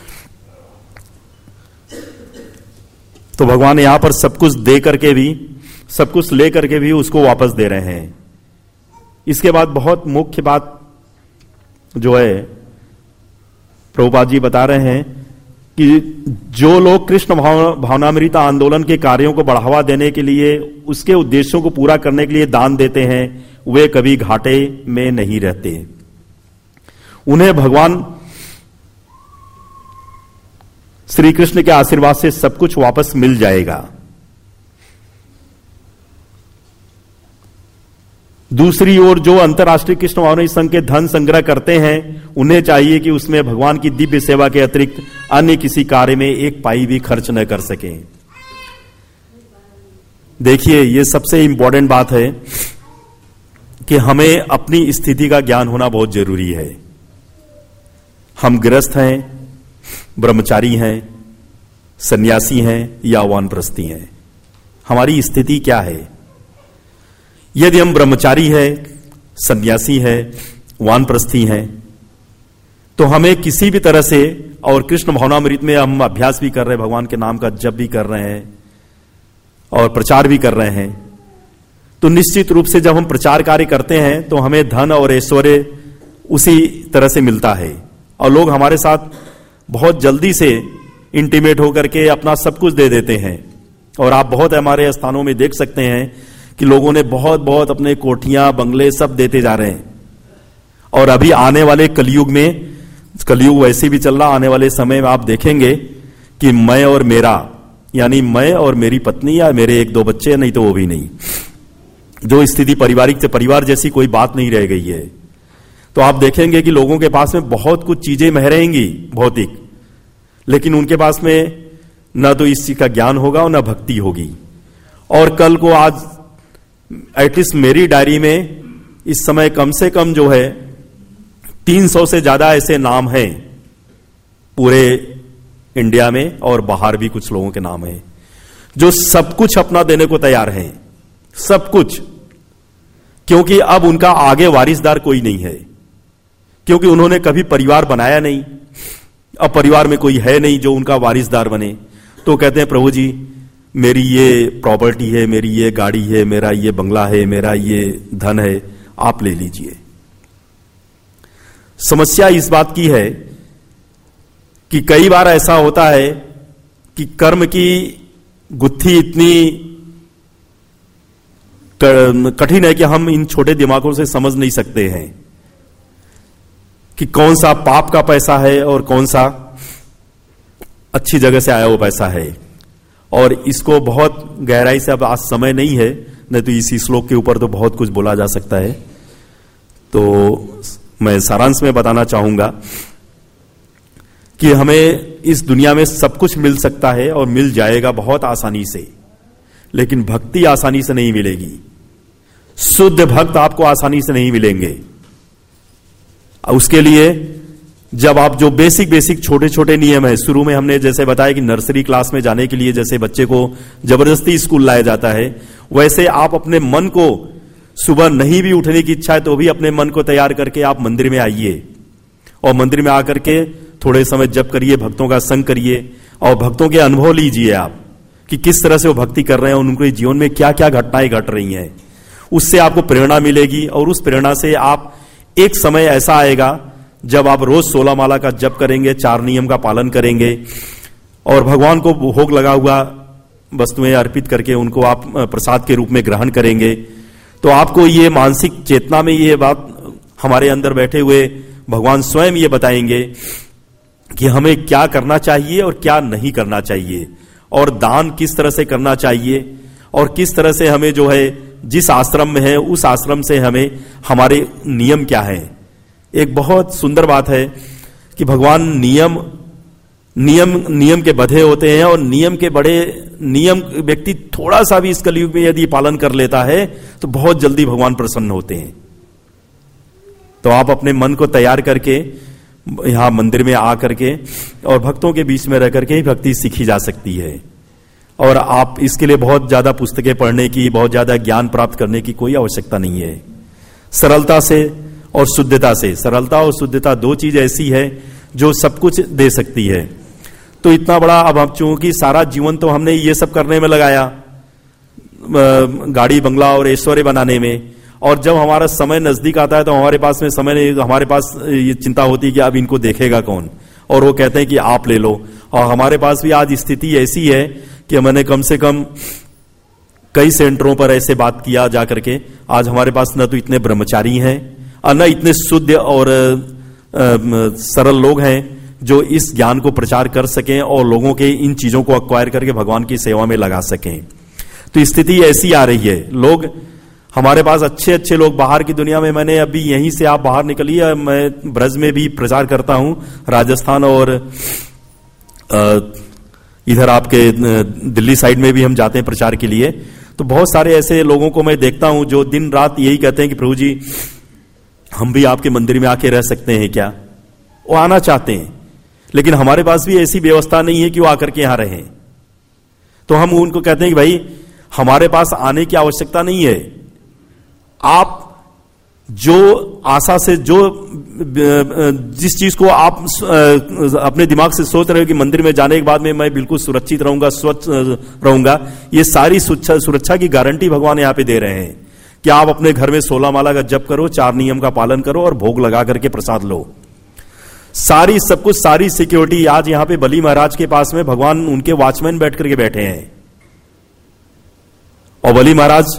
तो भगवान यहां पर सब कुछ दे करके भी, सब कुछ ले करके भी उसको वापस दे रहे हैं। इसके बाद बहुत मुख्य बात जो है प्रभुपाद जी बता रहे हैं कि जो लोग कृष्ण भावनामृत आंदोलन के कार्यों को बढ़ावा देने के लिए, उसके उद्देश्यों को पूरा करने के लिए दान देते हैं, वे कभी घाटे में नहीं रहते। उन्हें भगवान श्री कृष्ण के आशीर्वाद से सब कुछ वापस मिल जाएगा। दूसरी ओर जो अंतर्राष्ट्रीय कृष्ण भावना संघ के धन संग्रह करते हैं, उन्हें चाहिए कि उसमें भगवान की दिव्य सेवा के अतिरिक्त अन्य किसी कार्य में एक पाई भी खर्च न कर सकें। देखिए, यह सबसे इंपॉर्टेंट बात है कि हमें अपनी स्थिति का ज्ञान होना बहुत जरूरी है। हम गृहस्थ हैं, ब्रह्मचारी हैं, सन्यासी हैं या वानप्रस्थी हैं, हमारी स्थिति क्या है। यदि हम ब्रह्मचारी है, सन्यासी है, वानप्रस्थी हैं, तो हमें किसी भी तरह से, और कृष्ण भावनामृत में हम अभ्यास भी कर रहे हैं, भगवान के नाम का जप भी कर रहे हैं और प्रचार भी कर रहे हैं, तो निश्चित रूप से जब हम प्रचार कार्य करते हैं तो हमें धन और ऐश्वर्य उसी तरह से मिलता है, और लोग हमारे साथ बहुत जल्दी से इंटीमेट होकर के अपना सब कुछ दे देते हैं। और आप बहुत हमारे स्थानों में देख सकते हैं कि लोगों ने बहुत बहुत अपने कोठियां बंगले सब देते जा रहे हैं। और अभी आने वाले कलयुग में, कलयुग वैसे भी चल रहा, आने वाले समय में आप देखेंगे कि मैं और मेरा, यानी मैं और मेरी पत्नी या मेरे 1-2 बच्चे, नहीं तो वो भी नहीं, जो स्थिति पारिवारिक से परिवार जैसी कोई बात नहीं रह गई है। तो आप देखेंगे कि लोगों के पास में बहुत कुछ चीजें रहेंगी भौतिक, लेकिन उनके पास में न तो इस चीज का ज्ञान होगा और न भक्ति होगी। और कल को, आज एटलीस्ट मेरी डायरी में इस समय कम से कम जो है 300 से ज्यादा ऐसे नाम हैं पूरे इंडिया में, और बाहर भी कुछ लोगों के नाम हैं जो सब कुछ अपना देने को तैयार हैं, सब कुछ, क्योंकि अब उनका आगे वारिसदार कोई नहीं है, क्योंकि उन्होंने कभी परिवार बनाया नहीं, अब परिवार में कोई है नहीं जो उनका वारिसदार बने। तो कहते हैं प्रभु जी मेरी ये प्रॉपर्टी है, मेरी ये गाड़ी है, मेरा ये बंगला है, मेरा ये धन है, आप ले लीजिए। समस्या इस बात की है कि कई बार ऐसा होता है कि कर्म की गुत्थी इतनी कठिन है कि हम इन छोटे दिमागों से समझ नहीं सकते हैं कि कौन सा पाप का पैसा है और कौन सा अच्छी जगह से आया हुआ पैसा है। और इसको बहुत गहराई से, अब आज समय नहीं है, नहीं तो इसी श्लोक के ऊपर तो बहुत कुछ बोला जा सकता है। तो मैं सारांश में बताना चाहूंगा कि हमें इस दुनिया में सब कुछ मिल सकता है और मिल जाएगा बहुत आसानी से, लेकिन भक्ति आसानी से नहीं मिलेगी। शुद्ध भक्त आपको आसानी से नहीं मिलेंगे। उसके लिए जब आप जो बेसिक छोटे छोटे नियम है, शुरू में हमने जैसे बताया कि नर्सरी क्लास में जाने के लिए जैसे बच्चे को जबरदस्ती स्कूल लाया जाता है, वैसे आप अपने मन को, सुबह नहीं भी उठने की इच्छा है तो भी अपने मन को तैयार करके आप मंदिर में आइए, और मंदिर में आकर के थोड़े समय जप करिए, भक्तों का संग करिए, और भक्तों के अनुभव लीजिए आप कि किस तरह से वो भक्ति कर रहे हैं, उनके जीवन में क्या क्या घटनाएं घट रही हैं। उससे आपको प्रेरणा मिलेगी, और उस प्रेरणा से आप, एक समय ऐसा आएगा जब आप रोज 16 माला का जप करेंगे, 4 नियम का पालन करेंगे, और भगवान को भोग लगा हुआ वस्तुएं अर्पित करके उनको आप प्रसाद के रूप में ग्रहण करेंगे, तो आपको ये मानसिक चेतना में ये बात हमारे अंदर बैठे हुए भगवान स्वयं ये बताएंगे कि हमें क्या करना चाहिए और क्या नहीं करना चाहिए, और दान किस तरह से करना चाहिए, और किस तरह से हमें जो है जिस आश्रम में है उस आश्रम से हमें, हमारे नियम क्या है। एक बहुत सुंदर बात है कि भगवान नियम के बधे होते हैं, और नियम के बड़े नियम व्यक्ति थोड़ा सा भी इस कलयुग में यदि पालन कर लेता है तो बहुत जल्दी भगवान प्रसन्न होते हैं। तो आप अपने मन को तैयार करके यहां मंदिर में आ करके और भक्तों के बीच में रह करके ही भक्ति सीखी जा सकती है। और आप इसके लिए बहुत ज्यादा पुस्तकें पढ़ने की, बहुत ज्यादा ज्ञान प्राप्त करने की कोई आवश्यकता नहीं है। सरलता से और शुद्धता से, सरलता और शुद्धता 2 चीज ऐसी है जो सब कुछ दे सकती है। तो इतना बड़ा, अब हम चूंकि सारा जीवन तो हमने ये सब करने में लगाया, गाड़ी बंगला और ऐश्वर्य बनाने में, और जब हमारा समय नजदीक आता है तो हमारे पास में समय नहीं, हमारे पास ये चिंता होती है कि अब इनको देखेगा कौन, और वो कहते हैं कि आप ले लो। और हमारे पास भी आज स्थिति ऐसी है कि मैंने कम से कम कई सेंटरों पर ऐसे बात किया जा करके, आज हमारे पास न तो इतने ब्रह्मचारी हैं और न इतने शुद्ध और सरल लोग हैं जो इस ज्ञान को प्रचार कर सकें और लोगों के इन चीजों को एक्वायर करके भगवान की सेवा में लगा सकें। तो स्थिति ऐसी आ रही है। लोग, हमारे पास अच्छे अच्छे लोग बाहर की दुनिया में, मैंने अभी यहीं से आप बाहर निकलिए, मैं ब्रज में भी प्रचार करता हूं, राजस्थान और इधर आपके दिल्ली साइड में भी हम जाते हैं प्रचार के लिए। तो बहुत सारे ऐसे लोगों को मैं देखता हूं जो दिन रात यही कहते हैं कि प्रभु जी हम भी आपके मंदिर में आके रह सकते हैं क्या। वो आना चाहते हैं, लेकिन हमारे पास भी ऐसी व्यवस्था नहीं है कि वो आकर के यहां रहें। तो हम उनको कहते हैं कि भाई हमारे पास आने की आवश्यकता नहीं है, आप जो आशा से, जो जिस चीज को आप अपने दिमाग से सोच रहे हो कि मंदिर में जाने के बाद में मैं बिल्कुल सुरक्षित रहूंगा, स्वच्छ रहूंगा, ये सारी सुरक्षा की गारंटी भगवान यहां पे दे रहे हैं कि आप अपने घर में 16 माला का जप करो, 4 नियम का पालन करो और भोग लगा करके प्रसाद लो। सारी सब कुछ, सारी सिक्योरिटी आज यहां पे बली महाराज के पास में भगवान, उनके वॉचमैन बैठ करके बैठे हैं। और बली महाराज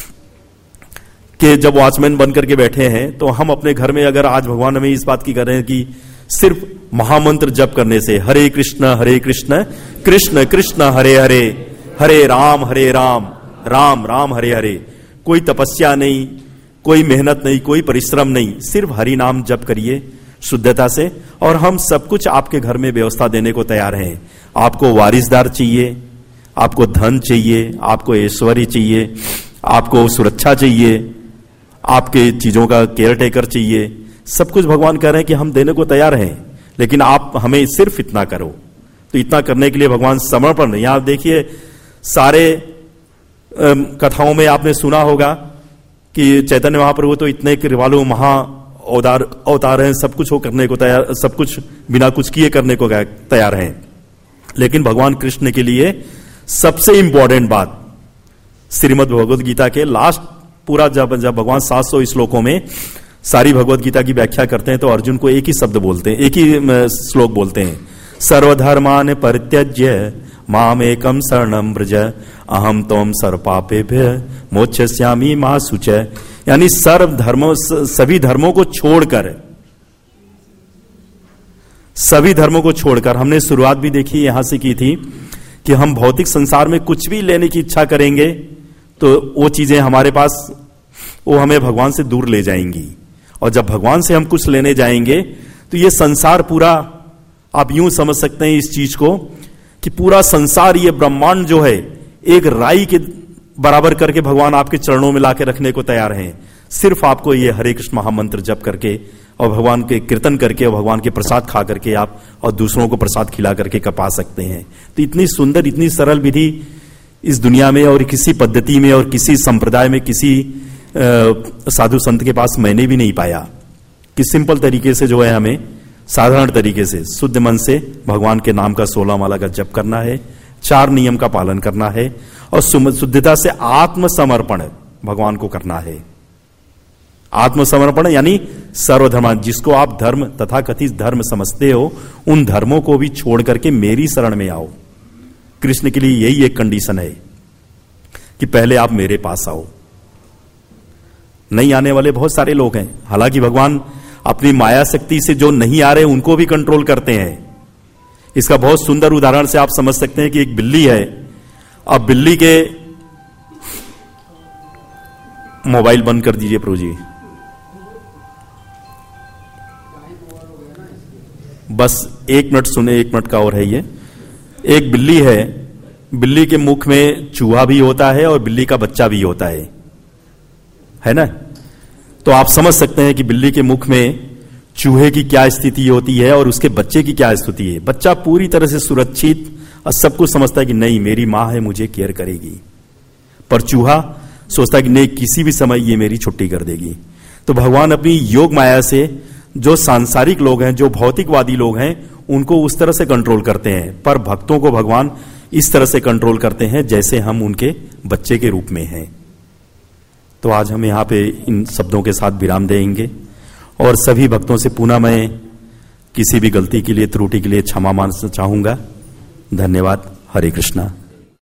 के जब वॉचमैन बन करके बैठे हैं, तो हम अपने घर में अगर आज भगवान हमें इस बात की कर रहे हैं कि सिर्फ महामंत्र जप करने से, हरे कृष्ण कृष्ण कृष्ण हरे हरे, हरे राम राम राम हरे हरे, कोई तपस्या नहीं, कोई मेहनत नहीं, कोई परिश्रम नहीं, सिर्फ हरि नाम जप करिए शुद्धता से, और हम सब कुछ आपके घर में व्यवस्था देने को तैयार हैं। आपको वारिसदार चाहिए, आपको धन चाहिए, आपको ऐश्वर्य चाहिए, आपको सुरक्षा चाहिए, आपके चीजों का केयर टेकर चाहिए, सब कुछ भगवान कह रहे हैं कि हम देने को तैयार हैं, लेकिन आप हमें सिर्फ इतना करो। तो इतना करने के लिए भगवान समर्पण, यहां देखिए सारे कथाओं में आपने सुना होगा कि चैतन्य महाप्रभु तो इतने कृपालु महा अवतार हैं, सब कुछ वो करने को तैयार, सब कुछ बिना कुछ किए करने को तैयार हैं। लेकिन भगवान कृष्ण के लिए सबसे इंपॉर्टेंट बात, श्रीमद् भगवद गीता के लास्ट पूरा जब भगवान 700 श्लोकों में सारी भगवद गीता की व्याख्या करते हैं, तो अर्जुन को एक ही शब्द बोलते हैं, एक ही श्लोक बोलते हैं, सर्वधर्मान परित्यज्य मामेकम शरणं व्रज अहम त्वं सर्वपापेभ्य मोक्षयिष्यामि मा शुचय। यानी सर्व धर्मों, सभी धर्मों को छोड़कर, सभी धर्मों को छोड़कर, हमने शुरुआत भी देखी यहां से की थी कि हम भौतिक संसार में कुछ भी लेने की इच्छा करेंगे तो वो चीजें हमारे पास, वो हमें भगवान से दूर ले जाएंगी, और जब भगवान से हम कुछ लेने जाएंगे तो ये संसार पूरा, आप यूं समझ सकते हैं इस चीज को कि पूरा संसार, ये ब्रह्मांड जो है एक राई के बराबर करके भगवान आपके चरणों में लाके रखने को तैयार हैं। सिर्फ आपको ये हरे कृष्ण महामंत्र जप करके और भगवान के कीर्तन करके और भगवान के प्रसाद खा करके आप और दूसरों को प्रसाद खिला करके कपा सकते हैं। तो इतनी सुंदर, इतनी सरल विधि इस दुनिया में और किसी पद्धति में और किसी संप्रदाय में, किसी साधु संत के पास मैंने भी नहीं पाया कि सिंपल तरीके से जो है हमें साधारण तरीके से शुद्ध मन से भगवान के नाम का 16 माला का जप करना है, 4 नियम का पालन करना है, और शुद्धता से आत्मसमर्पण भगवान को करना है। आत्मसमर्पण यानी सर्वधर्म, जिसको आप धर्म तथा कथित धर्म समझते हो, उन धर्मों को भी छोड़ करके मेरी शरण में आओ। कृष्ण के लिए यही एक कंडीशन है कि पहले आप मेरे पास आओ। नहीं आने वाले बहुत सारे लोग हैं, हालांकि भगवान अपनी माया शक्ति से जो नहीं आ रहे उनको भी कंट्रोल करते हैं। इसका बहुत सुंदर उदाहरण से आप समझ सकते हैं कि एक बिल्ली है, अब बिल्ली के, मोबाइल बंद कर दीजिए प्रभु जी, बस 1 मिनट सुने, 1 मिनट का और है ये। एक बिल्ली है, बिल्ली के मुख में चूहा भी होता है और बिल्ली का बच्चा भी होता है ना। तो आप समझ सकते हैं कि बिल्ली के मुख में चूहे की क्या स्थिति होती है और उसके बच्चे की क्या स्थिति है। बच्चा पूरी तरह से सुरक्षित और सब कुछ समझता है कि नहीं मेरी मां है, मुझे केयर करेगी, पर चूहा सोचता है कि नहीं किसी भी समय ये मेरी छुट्टी कर देगी। तो भगवान अपनी योग माया से जो सांसारिक लोग हैं, जो भौतिकवादी लोग हैं, उनको उस तरह से कंट्रोल करते हैं, पर भक्तों को भगवान इस तरह से कंट्रोल करते हैं जैसे हम उनके बच्चे के रूप में हैं। तो आज हम यहां पे इन शब्दों के साथ विराम देंगे और सभी भक्तों से पुनः मैं किसी भी गलती के लिए, त्रुटि के लिए क्षमा मांगना चाहूंगा। धन्यवाद। हरे कृष्णा।